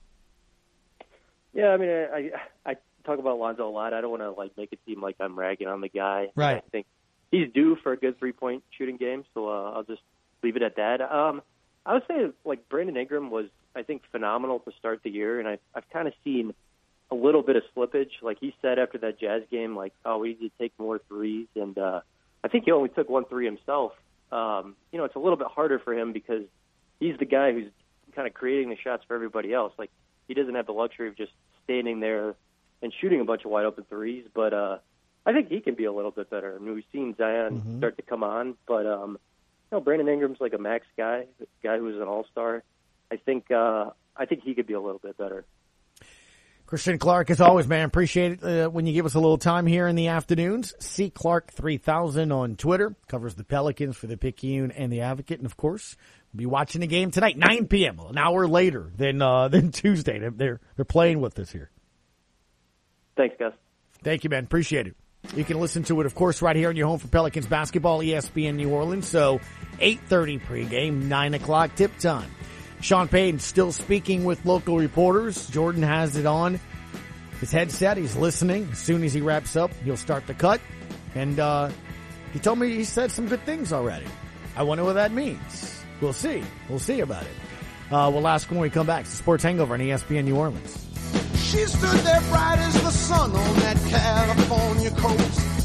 [SPEAKER 19] Yeah, I mean, I, I, I talk about Lonzo a lot. I don't want to like make it seem like I'm ragging on the guy.
[SPEAKER 3] Right.
[SPEAKER 19] I think he's due for a good three-point shooting game, so uh, I'll just leave it at that. Um, I would say like Brandon Ingram was, I think, phenomenal to start the year, and I've, I've kind of seen a little bit of slippage. Like he said after that Jazz game, like, oh, we need to take more threes, and uh, I think he only took one three himself. Um, you know, it's a little bit harder for him because he's the guy who's kind of creating the shots for everybody else. Like, he doesn't have the luxury of just standing there and shooting a bunch of wide open threes. But uh, I think he can be a little bit better. I mean, we've seen Zion
[SPEAKER 3] Mm-hmm.
[SPEAKER 19] start to come on, but um, you know, Brandon Ingram's like a max guy, a guy who's an all-star. I think uh, I think he could be a little bit better.
[SPEAKER 3] Christian Clark, as always, man, appreciate it uh, when you give us a little time here in the afternoons. C Clark three thousand on Twitter, covers the Pelicans for the Picayune and the Advocate, and of course, we'll be watching the game tonight, nine p.m., an hour later than uh, than Tuesday. They're they're playing with us here.
[SPEAKER 19] Thanks, Gus.
[SPEAKER 3] Thank you, man. Appreciate it. You can listen to it, of course, right here on your home for Pelicans basketball, E S P N New Orleans. So eight thirty pregame, nine o'clock tip time. Sean Payton still speaking with local reporters. Jordan has it on his headset. He's listening. As soon as he wraps up, he'll start the cut. And uh, he told me he said some good things already. I wonder what that means. We'll see. We'll see about it. Uh, we'll ask when we come back. It's the Sports Hangover on E S P N New Orleans.
[SPEAKER 12] She stood there bright as the sun on that California coast.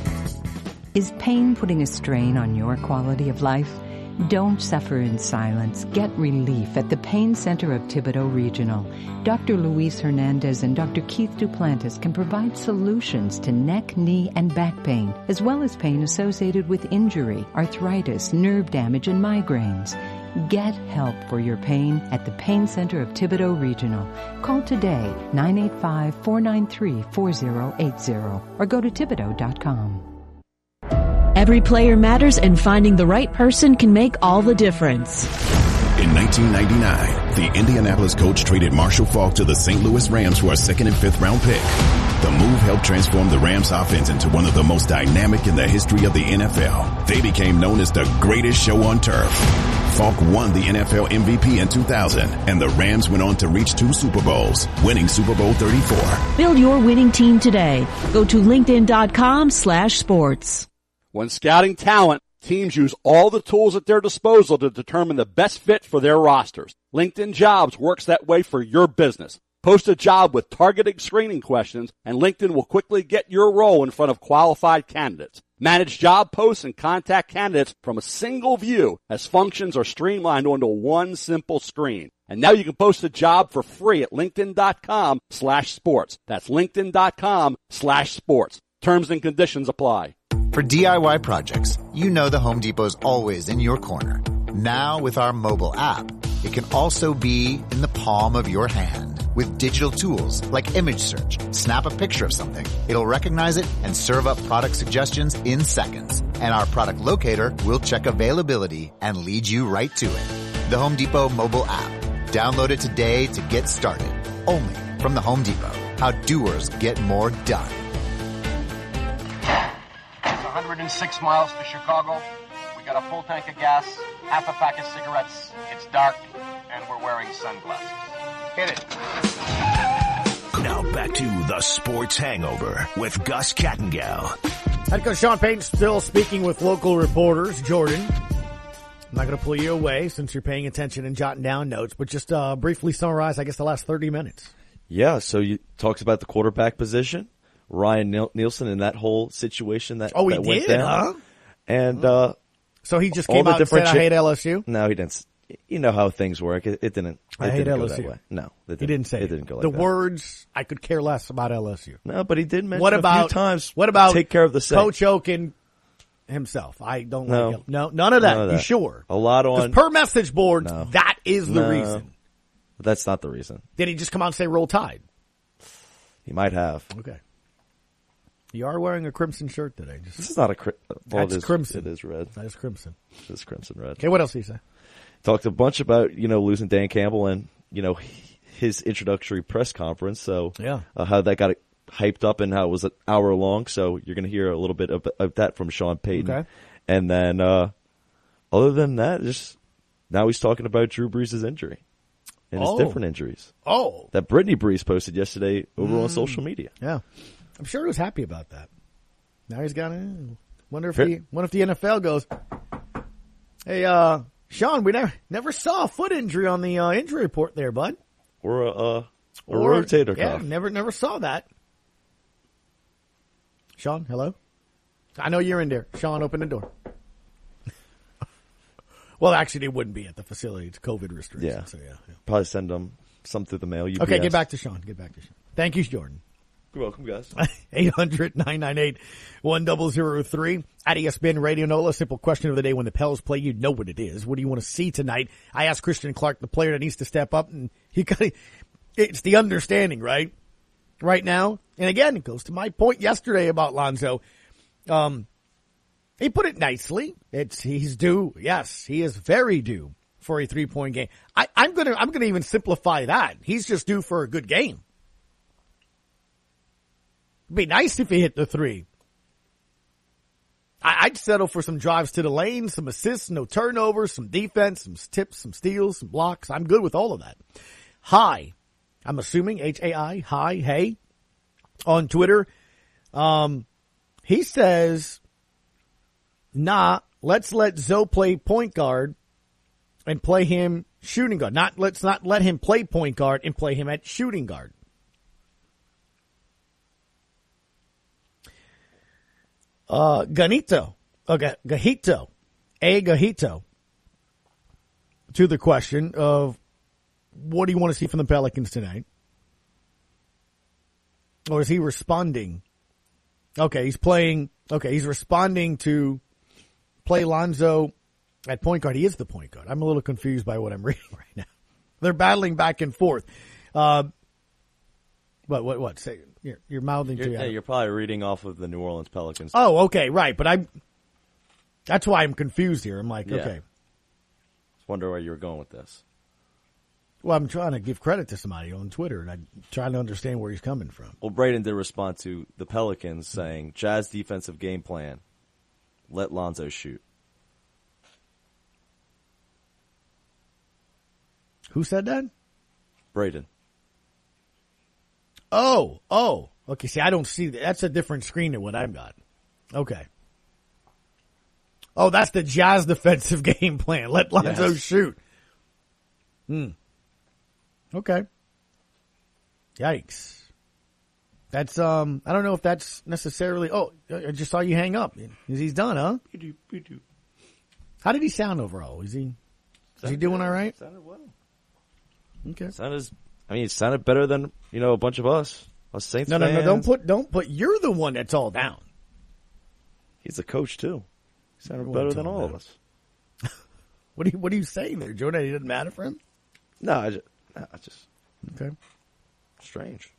[SPEAKER 17] Is pain putting a strain on your quality of life? Don't suffer in silence. Get relief at the Pain Center of Thibodaux Regional. Doctor Luis Hernandez and Doctor Keith Duplantis can provide solutions to neck, knee, and back pain, as well as pain associated with injury, arthritis, nerve damage, and migraines. Get help for your pain at the Pain Center of Thibodaux Regional. Call today, nine eight five, four nine three, four zero eight zero, or go to Thibodaux dot com.
[SPEAKER 20] Every player matters, and finding the right person can make all the difference.
[SPEAKER 21] In nineteen ninety-nine, the Indianapolis Colts traded Marshall Faulk to the Saint Louis Rams for a second and fifth round pick. The move helped transform the Rams offense into one of the most dynamic in the history of the N F L. They became known as the greatest show on turf. Faulk won the N F L M V P in two thousand, and the Rams went on to reach two Super Bowls, winning Super Bowl thirty-four.
[SPEAKER 20] Build your winning team today. Go to linkedin dot com slash sports.
[SPEAKER 22] When scouting talent, teams use all the tools at their disposal to determine the best fit for their rosters. LinkedIn Jobs works that way for your business. Post a job with targeted screening questions, and LinkedIn will quickly get your role in front of qualified candidates. Manage job posts and contact candidates from a single view as functions are streamlined onto one simple screen. And now you can post a job for free at linkedin dot com slash sports. That's linkedin dot com slash sports. Terms and conditions apply.
[SPEAKER 23] For D I Y projects, you know the Home Depot's always in your corner. Now with our mobile app, it can also be in the palm of your hand. With digital tools like image search, snap a picture of something. It'll recognize it and serve up product suggestions in seconds. And our product locator will check availability and lead you right to it. The Home Depot mobile app. Download it today to get started. Only from the Home Depot. How doers get more done.
[SPEAKER 24] one hundred six miles to Chicago. We got a full tank of gas, half a pack of cigarettes. It's dark, and we're wearing sunglasses. Hit it.
[SPEAKER 25] Now back to the Sports Hangover with Gus Kattengell.
[SPEAKER 3] Head coach Sean Payton still speaking with local reporters. Jordan, I'm not going to pull you away since you're paying attention and jotting down notes, but just uh, briefly summarize, I guess, the last thirty minutes.
[SPEAKER 26] Yeah, so you talks about the quarterback position. Ryan Nielsen in that whole situation that,
[SPEAKER 3] oh, he
[SPEAKER 26] that went
[SPEAKER 3] did,
[SPEAKER 26] down.
[SPEAKER 3] huh?
[SPEAKER 26] And, uh,
[SPEAKER 3] so he just came out and said, I hate L S U?
[SPEAKER 26] No, he didn't. You know how things work. It, it didn't, it
[SPEAKER 3] I hate
[SPEAKER 26] didn't
[SPEAKER 3] L S U.
[SPEAKER 26] go that way. No, it didn't,
[SPEAKER 3] he didn't say
[SPEAKER 26] it.
[SPEAKER 3] It
[SPEAKER 26] didn't go like
[SPEAKER 3] the
[SPEAKER 26] that.
[SPEAKER 3] The words, I could care less about L S U.
[SPEAKER 26] No, but he did mention
[SPEAKER 3] what about,
[SPEAKER 26] a few times,
[SPEAKER 3] what about
[SPEAKER 26] take care of the same.
[SPEAKER 3] Coach Oken himself? I don't
[SPEAKER 26] no.
[SPEAKER 3] like him. No, none of that.
[SPEAKER 26] None of that.
[SPEAKER 3] You sure?
[SPEAKER 26] A lot on.
[SPEAKER 3] Per message board,
[SPEAKER 26] no.
[SPEAKER 3] that is the
[SPEAKER 26] no.
[SPEAKER 3] reason.
[SPEAKER 26] That's not the reason.
[SPEAKER 3] Did he just come out and say roll tide?
[SPEAKER 26] He might have.
[SPEAKER 3] Okay. You are wearing a crimson shirt today. Just,
[SPEAKER 26] this is not a cri- well,
[SPEAKER 3] that's
[SPEAKER 26] it is,
[SPEAKER 3] crimson.
[SPEAKER 26] It is red.
[SPEAKER 3] That is crimson.
[SPEAKER 26] It is crimson red.
[SPEAKER 3] Okay, what else did he say?
[SPEAKER 26] Talked a bunch about, you know, losing Dan Campbell and, you know, his introductory press conference. So
[SPEAKER 3] yeah.
[SPEAKER 26] uh, how that got hyped up and how it was an hour long. So you're going to hear a little bit of, of that from Sean Payton.
[SPEAKER 3] Okay.
[SPEAKER 26] And then uh, other than that, just now he's talking about Drew Brees' injury and
[SPEAKER 3] oh.
[SPEAKER 26] his different injuries.
[SPEAKER 3] Oh.
[SPEAKER 26] That Brittany Brees posted yesterday over
[SPEAKER 3] mm.
[SPEAKER 26] on social media.
[SPEAKER 3] Yeah. I'm sure he was happy about that. Now he's got to wonder if the wonder if the N F L goes, hey, uh, Sean, we never never saw a foot injury on the uh, injury report there, bud.
[SPEAKER 26] Or a, uh, a
[SPEAKER 3] or,
[SPEAKER 26] rotator
[SPEAKER 3] yeah,
[SPEAKER 26] cuff.
[SPEAKER 3] never never saw that. Sean, hello? I know you're in there. Sean, open the door. Well, actually, they wouldn't be at the facility. It's COVID restrictions.
[SPEAKER 26] Yeah.
[SPEAKER 3] So yeah, yeah.
[SPEAKER 26] Probably send them some through the mail. U P S.
[SPEAKER 3] Okay, get back to Sean. Get back to Sean. Thank you, Jordan.
[SPEAKER 26] You're welcome, guys.
[SPEAKER 3] eight hundred, nine nine eight, one zero zero three. At E S P N Radio Nola, simple question of the day. When the Pels play, you know what it is. What do you want to see tonight? I asked Christian Clark, the player that needs to step up, and he kind of, it's the understanding, right? Right now. And again, it goes to my point yesterday about Lonzo. Um, he put it nicely. It's, he's due. Yes, he is very due for a three-point game. I, I'm gonna, I'm gonna even simplify that. He's just due for a good game. It'd be nice if he hit the three. I, I'd settle for some drives to the lane, some assists, no turnovers, some defense, some tips, some steals, some blocks. I'm good with all of that. Hi. I'm assuming H A I, hi, hey, on Twitter. Um, he says, nah, let's let Zoe play point guard and play him shooting guard. Not, let's not let him play point guard and play him at shooting guard. Uh, Ganito, okay, Gahito, A Gahito, to the question of, what do you want to see from the Pelicans tonight? Or is he responding? Okay, he's playing, okay, he's responding to play Lonzo at point guard. He is the point guard. I'm a little confused by what I'm reading right now. They're battling back and forth. Uh, what, what, what? Say, you're, you're mouthing
[SPEAKER 26] You're,
[SPEAKER 3] to
[SPEAKER 26] yeah, you're probably reading off of the New Orleans Pelicans.
[SPEAKER 3] Oh, okay, right. But I'm, that's why I'm confused here. I'm like,
[SPEAKER 26] Yeah.
[SPEAKER 3] okay.
[SPEAKER 26] Just wonder where you were going with this.
[SPEAKER 3] Well, I'm trying to give credit to somebody on Twitter, and I'm trying to understand where he's coming from.
[SPEAKER 26] Well, Braden did respond to the Pelicans saying, Jazz defensive game plan, let Lonzo shoot.
[SPEAKER 3] Who said that?
[SPEAKER 26] Braden.
[SPEAKER 3] Oh, oh. Okay, see, I don't see that. That's a different screen than what I've got. Okay. Oh, that's the Jazz defensive game plan. Let Lonzo
[SPEAKER 26] Yes.
[SPEAKER 3] shoot. Hmm. Okay. Yikes. That's, um, I don't know if that's necessarily, oh, I just saw you hang up. Is he's done, huh? How did he sound overall? Is he, is he doing all right?
[SPEAKER 26] Sounded well.
[SPEAKER 3] Okay.
[SPEAKER 26] Sounded, I mean, it sounded better than, you know, a bunch of us. Us Saints
[SPEAKER 3] No, no,
[SPEAKER 26] fans.
[SPEAKER 3] no, don't put, don't put, you're the one that's all down.
[SPEAKER 26] He's a coach, too. He sounded
[SPEAKER 3] Everyone's
[SPEAKER 26] better than
[SPEAKER 3] all
[SPEAKER 26] all of
[SPEAKER 3] down.
[SPEAKER 26] us.
[SPEAKER 3] What are you, what are you saying there, Jordan? It doesn't matter for him?
[SPEAKER 26] No, I just, I just
[SPEAKER 3] okay.
[SPEAKER 26] Strange.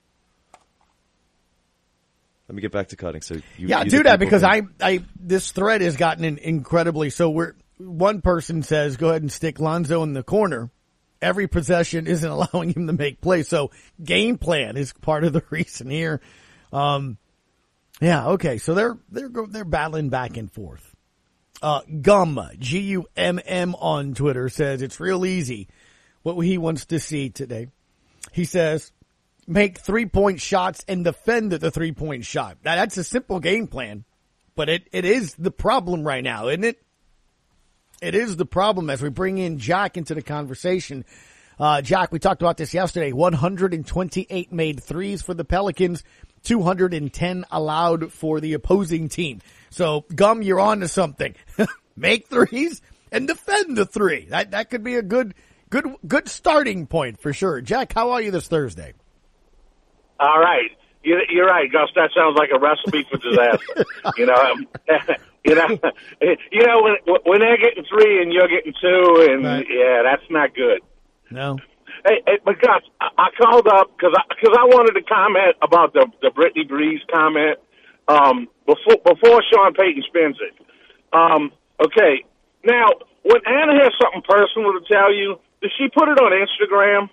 [SPEAKER 26] Let me get back to cutting. So you,
[SPEAKER 3] yeah,
[SPEAKER 26] you
[SPEAKER 3] do
[SPEAKER 26] the
[SPEAKER 3] that
[SPEAKER 26] people
[SPEAKER 3] because
[SPEAKER 26] can-
[SPEAKER 3] I, I, this thread has gotten in incredibly. So we're one person says, go ahead and stick Lonzo in the corner. Every possession isn't allowing him to make plays. So game plan is part of the reason here. Um, yeah, okay. So they're they're go- they're battling back and forth. Uh, Gum G U M M on Twitter says it's real easy. What he wants to see today, he says, make three point shots and defend the three point shot. Now that's a simple game plan, but it it is the problem right now, isn't it? It is the problem as we bring in Jack into the conversation. Uh, Jack, we talked about this yesterday. one hundred twenty-eight made threes for the Pelicans, two hundred ten allowed for the opposing team. So, Gum, you're on to something. Make threes and defend the three. That that could be a good good good starting point for sure. Jack, how are you this Thursday?
[SPEAKER 1] All right. You're, you're right, Gus. That sounds like a recipe for disaster. you know, um, you know, you know when when they're getting three and you're getting two, and
[SPEAKER 3] Right.
[SPEAKER 1] yeah, that's not good.
[SPEAKER 3] No.
[SPEAKER 1] Hey, hey but Gus, I, I called up because I, cause I wanted to comment about the the Brittany Breeze comment um, before before Sean Payton spins it. Um, okay, now when Anna has something personal to tell you, does she put it on Instagram?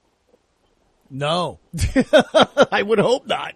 [SPEAKER 3] No. I would hope not.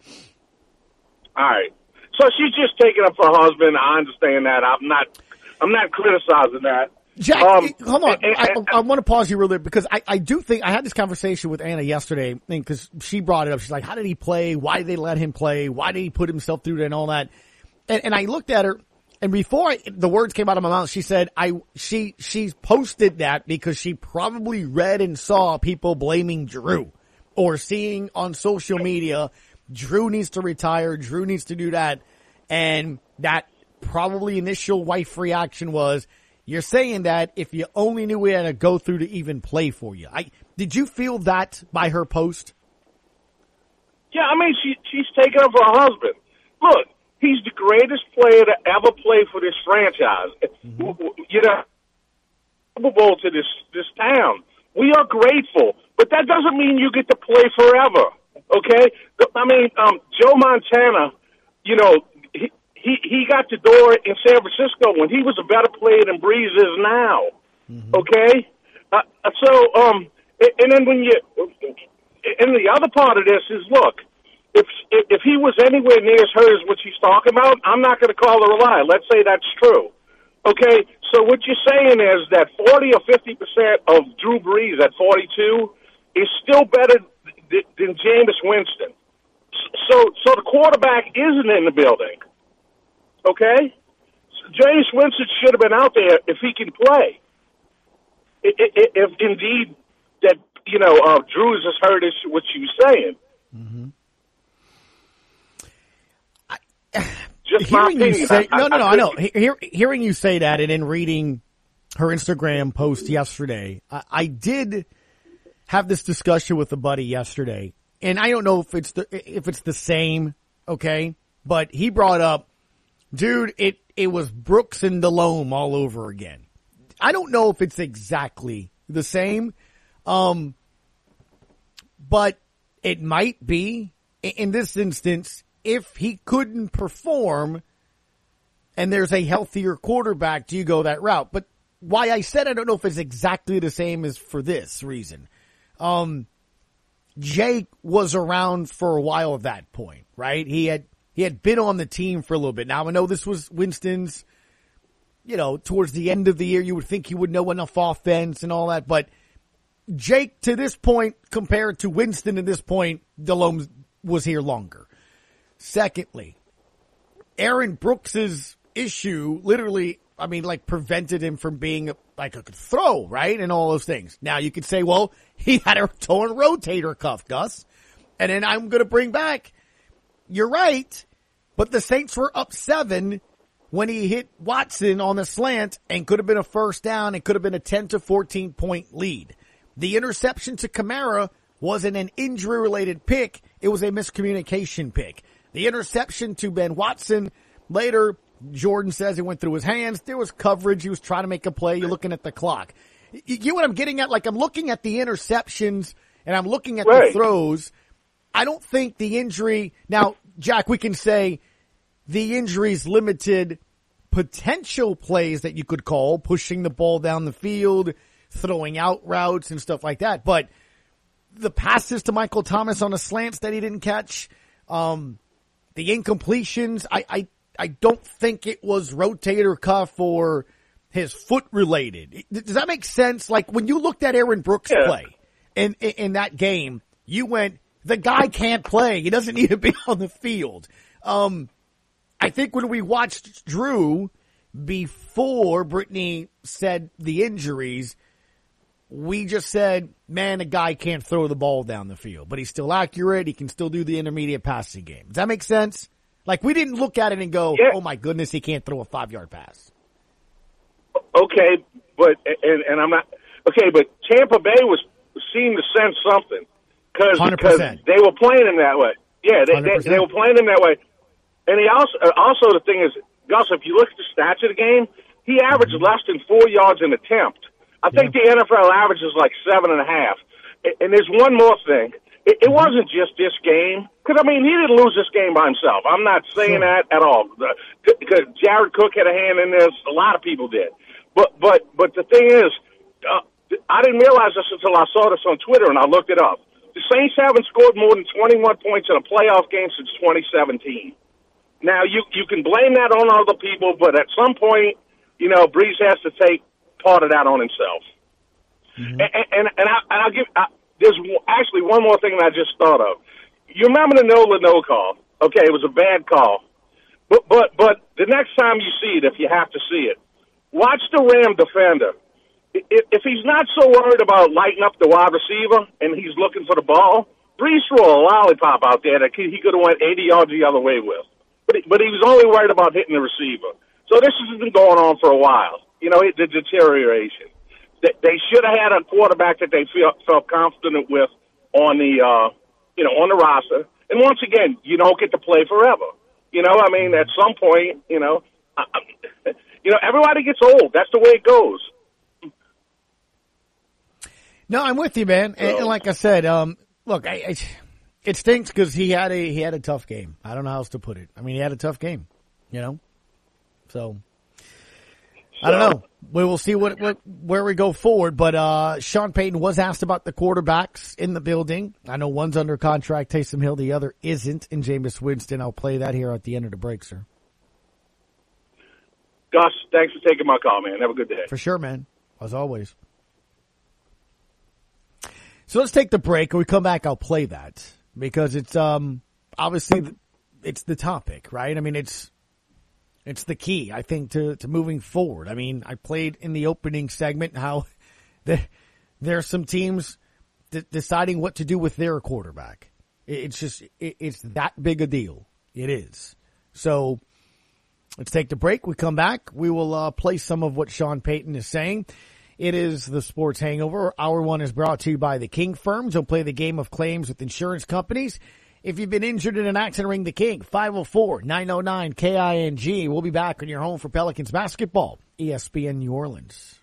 [SPEAKER 1] All right. So she's just taking up for her husband. I understand that. I'm not. I'm not criticizing that.
[SPEAKER 3] Jack,
[SPEAKER 1] Um,
[SPEAKER 3] hold on.
[SPEAKER 1] and-
[SPEAKER 3] I,
[SPEAKER 1] and-
[SPEAKER 3] I want to pause you real quick because I, I do think I had this conversation with Anna yesterday because she brought it up. She's like, how did he play? Why did they let him play? Why did he put himself through that and all that? And, and I looked at her, and before I, the words came out of my mouth, she said, I, she, she posted that because she probably read and saw people blaming Drew or seeing on social media, Drew needs to retire. Drew needs to do that. And that probably initial wife reaction was, you're saying that if you only knew we had to go through to even play for you. I Did you feel that by her post?
[SPEAKER 1] Yeah, I mean, she she's taking up for her husband. Look, he's the greatest player to ever play for this franchise. Mm-hmm. You know, Super Bowl to this this town. We are grateful, but that doesn't mean you get to play forever. Okay, I mean, um, Joe Montana, you know, he, he he got the door in San Francisco when he was a better player than Breeze is now. Mm-hmm. Okay, uh, so um, and then when you, and the other part of this is, look, if if he was anywhere near as hurt as what she's talking about, I'm not going to call her a lie. Let's say that's true. Okay, so what you're saying is that forty or fifty percent of Drew Brees at forty-two is still better th- than Jameis Winston. So, so the quarterback isn't in the building. Okay, so Jameis Winston should have been out there if he can play. If, if, if indeed that you know uh, Drew is as hurt as what she was saying.
[SPEAKER 3] Mm-hmm.
[SPEAKER 1] Just my
[SPEAKER 3] hearing you
[SPEAKER 1] opinion.
[SPEAKER 3] say,
[SPEAKER 1] I,
[SPEAKER 3] no, no, no,
[SPEAKER 1] I,
[SPEAKER 3] I know. Hear, hearing you say that and then reading her Instagram post yesterday, I, I did have this discussion with a buddy yesterday, and I don't know if it's the if it's the same, okay? But he brought up, dude, it it was Brooks and Delhomme all over again. I don't know if it's exactly the same, um, but it might be in this instance. If he couldn't perform and there's a healthier quarterback, do you go that route? But why I said I don't know if it's exactly the same as for this reason. Um, Jake was around for a while at that point, right? He had, he had been on the team for a little bit. Now I know this was Winston's, you know, towards the end of the year, you would think he would know enough offense and all that, but Jake to this point compared to Winston at this point, Delhomme was here longer. Secondly, Aaron Brooks's issue literally, I mean, like prevented him from being like a throw, right? And all those things. Now you could say, well, he had a torn rotator cuff, Gus. And then I'm going to bring back, you're right, but the Saints were up seven when he hit Watson on the slant and could have been a first down. It could have been a ten to fourteen point lead. The interception to Kamara wasn't an injury related pick. It was a miscommunication pick. The interception to Ben Watson, later, Jordan says it went through his hands. There was coverage. He was trying to make a play. You're looking at the clock. You get what I'm getting at? Like, I'm looking at the interceptions, and I'm looking at right. the throws. I don't think the injury – now, Jack, we can say the injuries limited potential plays that you could call, pushing the ball down the field, throwing out routes and stuff like that. But the passes to Michael Thomas on the slants that he didn't catch – um the incompletions, I, I, I don't think it was rotator cuff or his foot related. Does that make sense? Like when you looked at Aaron Brooks yeah. play in, in, in that game, you went, the guy can't play. He doesn't need to be on the field. Um, I think when we watched Drew before Brittany said the injuries, we just said, man, a guy can't throw the ball down the field, but he's still accurate. He can still do the intermediate passing game. Does that make sense? Like, we didn't look at it and go, yeah. oh, my goodness, he can't throw a five-yard pass.
[SPEAKER 1] Okay, but and, and I'm not – okay, but Tampa Bay was seemed to sense something because they were playing him that way. Yeah, they, they, they were playing him that way. And he also, also the thing is, Gus, if you look at the stats of the game, he averaged mm-hmm. less than four yards an attempt. I think yeah. the N F L average is like seven and a half. And there's one more thing. It, it wasn't just this game. Because, I mean, he didn't lose this game by himself. I'm not saying sure. that at all. Because Jared Cook had a hand in this. A lot of people did. But but but the thing is, uh, I didn't realize this until I saw this on Twitter and I looked it up. The Saints haven't scored more than twenty-one points in a playoff game since twenty seventeen. Now, you, you can blame that on other people, but at some point, you know, Breeze has to take part of that on himself. Mm-hmm. And, and, and, I, and I'll give, I, there's actually one more thing that I just thought of. You remember the no-no call? Okay, it was a bad call. But, but, but the next time you see it, if you have to see it, watch the Ram defender. If, if he's not so worried about lighting up the wide receiver and he's looking for the ball, Breeze threw a lollipop out there that he could have went eighty yards the other way with. but he, but he was only worried about hitting the receiver. So this has been going on for a while. You know, the deterioration. They, they should have had a quarterback that they feel, felt confident with on the, uh, you know, on the roster. And once again, you don't get to play forever. You know, I mean, at some point, you know, I, I, you know, everybody gets old. That's the way it goes.
[SPEAKER 3] No, I'm with you, man. And, and like I said, um, look, I, I, it stinks because he had a he had a tough game. I don't know how else to put it. I mean, he had a tough game, you know. So I don't know. We will see what, what where we go forward. But uh, Sean Payton was asked about the quarterbacks in the building. I know one's under contract, Taysom Hill. The other isn't, in Jameis Winston. I'll play that here at the end of the break, sir.
[SPEAKER 1] Gus, thanks for taking my call, man. Have a good day.
[SPEAKER 3] For sure, man. As always. So let's take the break. When we come back, I'll play that because it's um obviously it's the topic, right? I mean, it's it's the key, I think, to, to moving forward. I mean, I played in the opening segment how there there are some teams d- deciding what to do with their quarterback. It's just it, it's that big a deal. It is. So let's take the break. We come back. We will uh, play some of what Sean Payton is saying. It is the Sports Hangover. Hour one is brought to you by the King Firms. They'll play the game of claims with insurance companies. If you've been injured in an accident, ring the King, five oh four, nine oh nine, K I N G. We'll be back on your home for Pelicans basketball, E S P N New Orleans.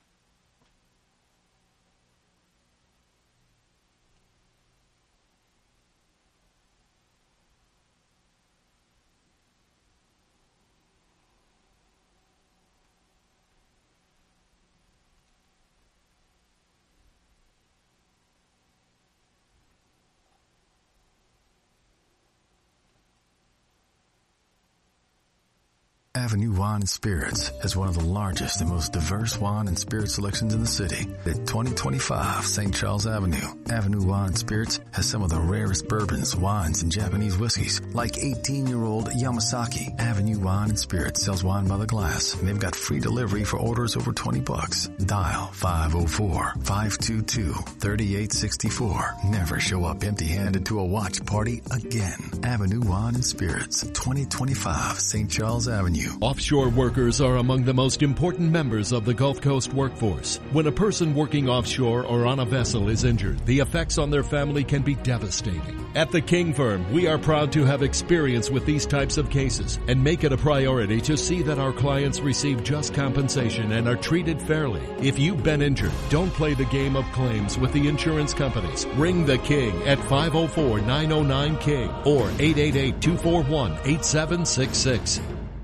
[SPEAKER 4] Avenue Wine and Spirits has one of the largest and most diverse wine and spirit selections in the city at twenty twenty-five Saint Charles Avenue. Avenue Wine and Spirits has some of the rarest bourbons, wines, and Japanese whiskeys, like eighteen-year-old Yamasaki. Avenue Wine and Spirits sells wine by the glass, and they've got free delivery for orders over twenty bucks. Dial five oh four, five two two, three eight six four. Never show up empty-handed to a watch party again. Avenue Wine and Spirits, twenty twenty-five Saint Charles Avenue.
[SPEAKER 15] Offshore workers are among the most important members of the Gulf Coast workforce. When a person working offshore or on a vessel is injured, the effects on their family can be devastating. At the King Firm, we are proud to have experience with these types of cases and make it a priority to see that our clients receive just compensation and are treated fairly. If you've been injured, don't play the game of claims with the insurance companies. Ring the King at five oh four, nine oh nine, King or eight eight eight, two four one, eight seven six six.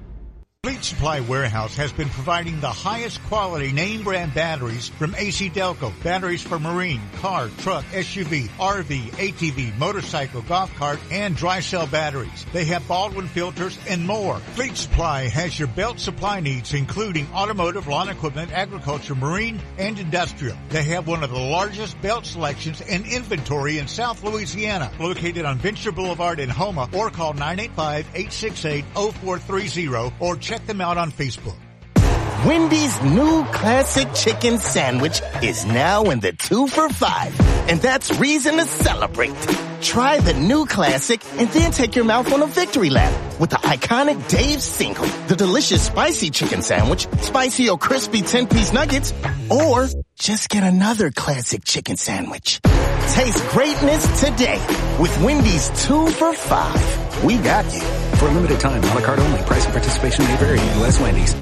[SPEAKER 5] Fleet Supply Warehouse has been providing the highest quality name brand batteries from A C Delco. Batteries for marine, car, truck, S U V, R V, A T V, motorcycle, golf cart, and dry cell batteries. They have Baldwin filters and more. Fleet Supply has your belt supply needs, including automotive, lawn equipment, agriculture, marine, and industrial. They have one of the largest belt selections and inventory in South Louisiana. Located on Venture Boulevard in Houma, or call nine eight five, eight six eight, oh four three oh or check them out on Facebook.
[SPEAKER 6] Wendy's new classic chicken sandwich is now in the two for five, and that's reason to celebrate. Try the new classic and then take your mouth on a victory lap with the iconic Dave's Single, the delicious spicy chicken sandwich, spicy or crispy ten-piece nuggets, or just get another classic chicken sandwich. Taste greatness today with Wendy's two for five. We got you.
[SPEAKER 7] For a limited time, a la carte only. Price and participation may vary. U S Wendy's.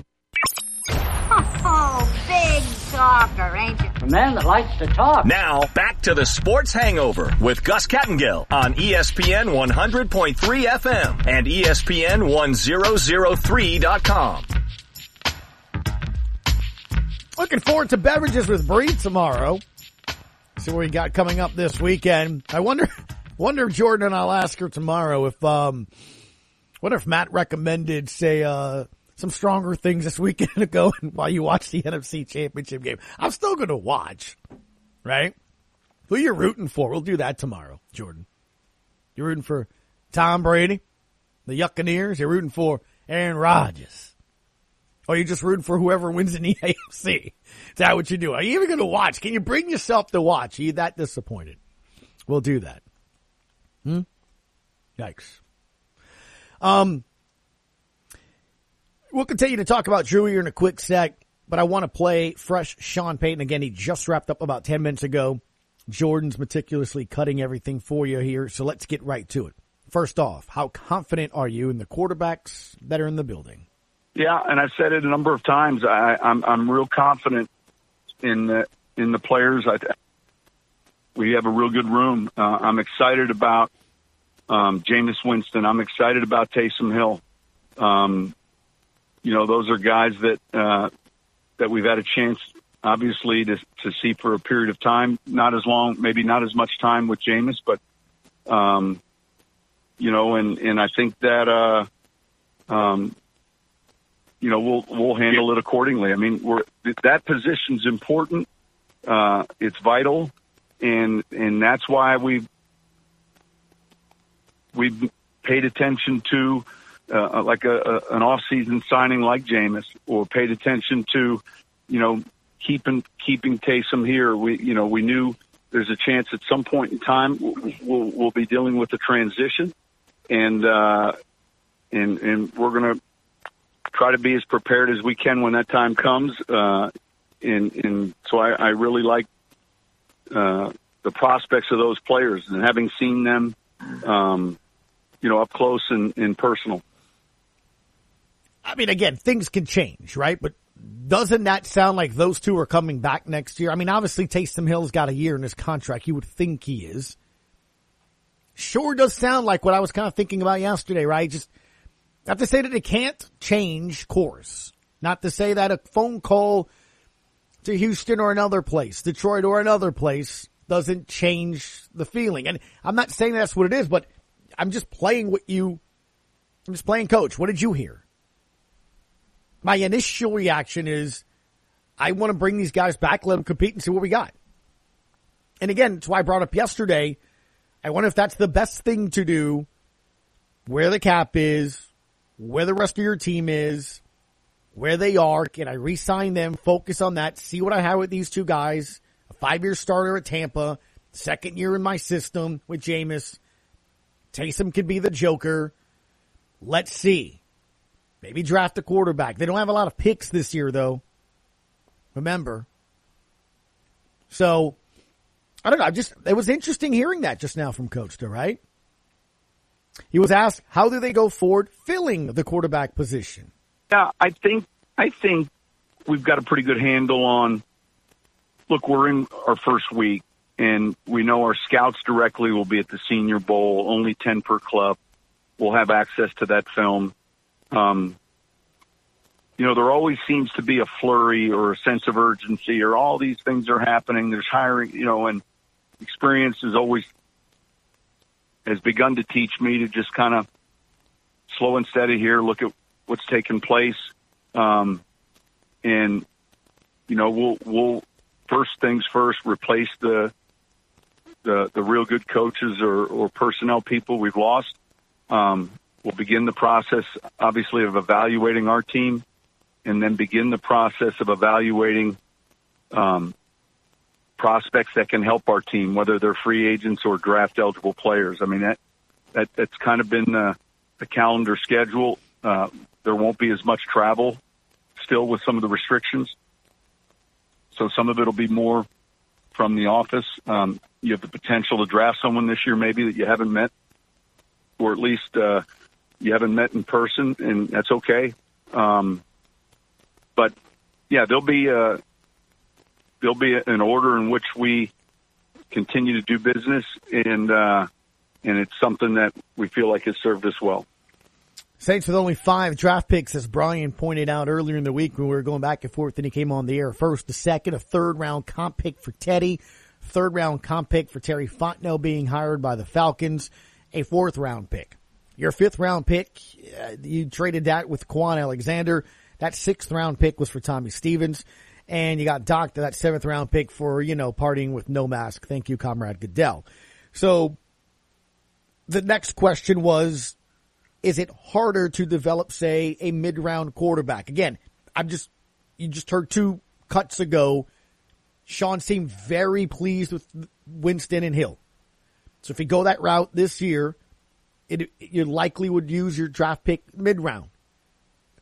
[SPEAKER 8] Oh, big talker, ain't you?
[SPEAKER 9] A man that likes to talk.
[SPEAKER 2] Now, back to the Sports Hangover with Gus Kattengill on E S P N one hundred point three F M and E S P N one thousand three dot com.
[SPEAKER 3] Looking forward to Beverages with Bree tomorrow. See what we got coming up this weekend. I wonder, wonder if Jordan and I'll ask her tomorrow if, um, wonder if Matt recommended, say, uh, some stronger things this weekend to go while you watch the N F C Championship game. I'm still going to watch, right? Who you rooting for? We'll do that tomorrow, Jordan. You rooting for Tom Brady, the Yuccaneers? You're rooting for Aaron Rodgers? Or you just rooting for whoever wins in the A F C? Is that what you do? Are you even going to watch? Can you bring yourself to watch? Are you that disappointed? We'll do that. Hmm? Yikes. Um, We'll continue to talk about Drew here in a quick sec, but I want to play fresh Sean Payton. Again, he just wrapped up about ten minutes ago. Jordan's meticulously cutting everything for you here, so let's get right to it. First off, how confident are you in the quarterbacks that are in the building?
[SPEAKER 9] Yeah, and I've said it a number of times. I, I'm I'm real confident in the in the players. I, we have a real good room. Uh, I'm excited about um, Jameis Winston. I'm excited about Taysom Hill. Um, you know, those are guys that uh, that we've had a chance, obviously, to to see for a period of time. Not as long, maybe not as much time with Jameis, but um, you know, and and I think that uh, um, you know we'll we'll handle it accordingly. I mean, we're that position's important. Uh, it's vital, and and that's why we've we've paid attention to. Uh, like a, a an off-season signing like Jameis, or paid attention to, you know, keeping keeping Taysom here. We, you know, we knew there's a chance at some point in time we'll we'll be dealing with a transition, and uh, and and we're going to try to be as prepared as we can when that time comes. Uh, and and so I, I really like uh, the prospects of those players, and having seen them, um, you know, up close and, and personal.
[SPEAKER 3] I mean, again, things can change, right? But doesn't that sound like those two are coming back next year? I mean, obviously, Taysom Hill's got a year in his contract. You would think he is. Sure does sound like what I was kind of thinking about yesterday, right? Just not to say that it can't change course. Not to say that a phone call to Houston or another place, Detroit or another place, doesn't change the feeling. And I'm not saying that's what it is, but I'm just playing what you, I'm just playing coach. What did you hear? My initial reaction is, I want to bring these guys back, let them compete, and see what we got. And again, that's why I brought up yesterday. I wonder if that's the best thing to do, where the cap is, where the rest of your team is, where they are. Can I re-sign them, focus on that, see what I have with these two guys, a five-year starter at Tampa, second year in my system with Jameis. Taysom could be the joker. Let's see. Maybe draft a quarterback. They don't have a lot of picks this year, though. Remember. So, I don't know. I just, it was interesting hearing that just now from Coach, though, right? He was asked, how do they go forward filling the quarterback position?
[SPEAKER 9] Yeah, I think, I think we've got a pretty good handle on, look, we're in our first week, and we know our scouts directly will be at the Senior Bowl, only ten per club. We'll have access to that film. Um, you know, there always seems to be a flurry or a sense of urgency, or all these things are happening. There's hiring, you know, and experience is always has begun to teach me to just kind of slow and steady here, look at what's taking place. Um, and, you know, we'll, we'll first things first, replace the, the, the real good coaches or, or personnel people we've lost. Um, We'll begin the process, obviously, of evaluating our team, and then begin the process of evaluating um, prospects that can help our team, whether they're free agents or draft-eligible players. I mean, that, that that's kind of been the, the calendar schedule. Uh, there won't be as much travel still with some of the restrictions, so some of it will be more from the office. Um, you have the potential to draft someone this year maybe that you haven't met, or at least uh, – you haven't met in person, and that's okay. Um, but yeah, there'll be a, there'll be an order in which we continue to do business, and uh, and it's something that we feel like has served us well.
[SPEAKER 3] Saints with only five draft picks, as Brian pointed out earlier in the week when we were going back and forth, and he came on the air. First, the second, a third round comp pick for Teddy, third round comp pick for Terry Fontenot being hired by the Falcons, a fourth round pick. Your fifth round pick, uh, you traded that with Quan Alexander. That sixth round pick was for Tommy Stevens. And you got docked to that seventh round pick for, you know, partying with no mask. Thank you, Comrade Goodell. So the next question was, is it harder to develop, say, a mid-round quarterback? Again, I'm just, you just heard two cuts ago. Sean seemed very pleased with Winston and Hill. So if you go that route this year, It, you likely would use your draft pick mid-round.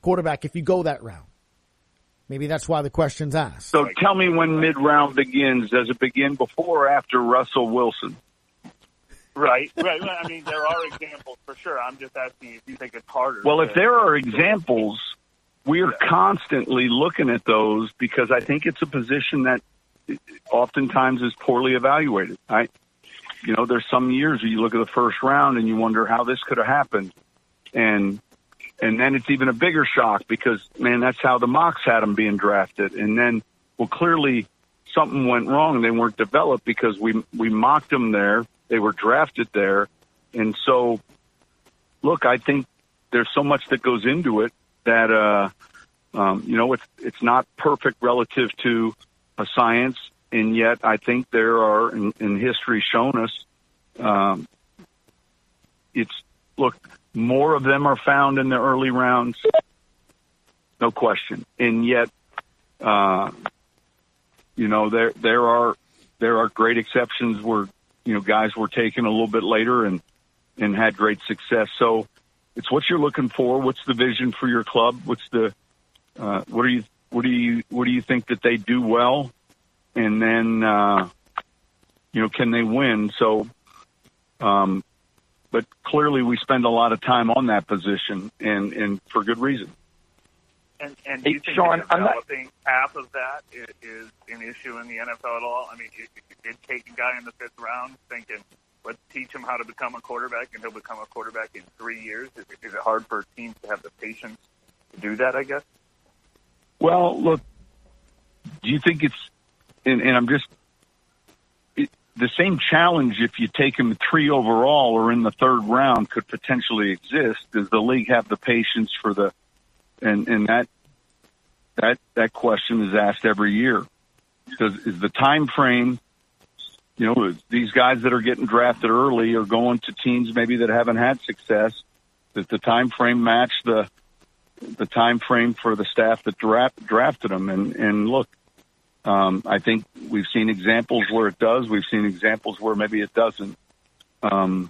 [SPEAKER 3] quarterback if you go that route? Maybe that's why the question's asked.
[SPEAKER 9] So tell me when mid-round begins. Does it begin before or after Russell Wilson?
[SPEAKER 10] Right, right. I mean, there are examples for sure. I'm just asking if you think it's harder.
[SPEAKER 9] Well,
[SPEAKER 10] to,
[SPEAKER 9] if there are examples, we are constantly looking at those because I think it's a position that oftentimes is poorly evaluated. I, you know, there's some years where you look at the first round and you wonder how this could have happened. And and then it's even a bigger shock because, man, that's how the mocks had them being drafted. And then, well, clearly something went wrong. They weren't developed because we we mocked them there. They were drafted there. And so, look, I think there's so much that goes into it that, uh, um, you know, it's, it's not perfect relative to a science. And yet I think there are, in, in history shown us, um, it's, look, more of them are found in the early rounds. No question. And yet, uh, you know, there, there are, there are great exceptions where, you know, guys were taken a little bit later and, and had great success. So it's what you're looking for. What's the vision for your club? What's the, uh, what are you, what do you, what do you think that they do well? And then, uh, you know, can they win? So, um, but clearly we spend a lot of time on that position and, and for good reason.
[SPEAKER 10] And, and do you think
[SPEAKER 11] Sean,
[SPEAKER 10] developing half of that is, is an issue in the N F L at all? I mean, you, you did take a guy in the fifth round thinking, let's teach him how to become a quarterback, and he'll become a quarterback in three years. Is it, is it hard for teams to have the patience to do that, I guess?
[SPEAKER 9] Well, look, do you think it's, and, and I'm just, it, the same challenge if you take him three overall or in the third round could potentially exist. Does the league have the patience for the, and, and that, that, that question is asked every year. Because is the time frame, you know, these guys that are getting drafted early are going to teams maybe that haven't had success. Does the time frame match the the time frame for the staff that draft, drafted them? And, and look, um, I think we've seen examples where it does. We've seen examples where maybe it doesn't. Um,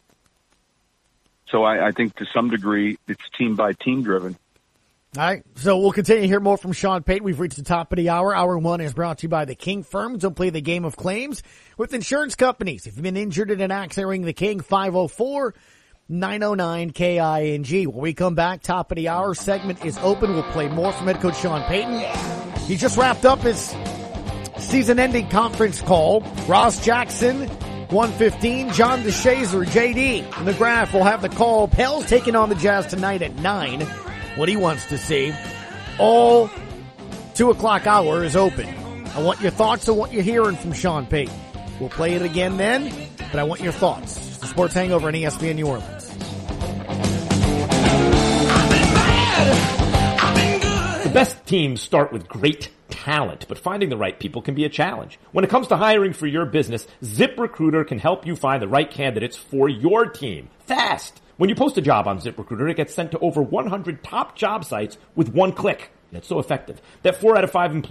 [SPEAKER 9] so I, I think to some degree it's team by team driven.
[SPEAKER 3] All right, so we'll continue to hear more from Sean Payton. We've reached the top of the hour. Hour one is brought to you by the King Firm. Don't play the game of claims with insurance companies. If you've been injured in an accident, ring the King, five oh four, nine oh nine, K I N G. When we come back, top of the hour segment is open. We'll play more from head coach Sean Payton. He just wrapped up his season-ending conference call. Ross Jackson, one fifteen. John DeShazer, J D. In the graph, we'll have the call. Pels taking on the Jazz tonight at nine. What he wants to see. All two o'clock hour is open. I want your thoughts on what you're hearing from Sean Payton. We'll play it again then, but I want your thoughts. The Sports Hangover on E S P N New Orleans.
[SPEAKER 13] The best teams start with great talent, but finding the right people can be a challenge. When it comes to hiring for your business, ZipRecruiter can help you find the right candidates for your team fast. When you post a job on ZipRecruiter, it gets sent to over one hundred top job sites with one click. And it's so effective that four out of five employees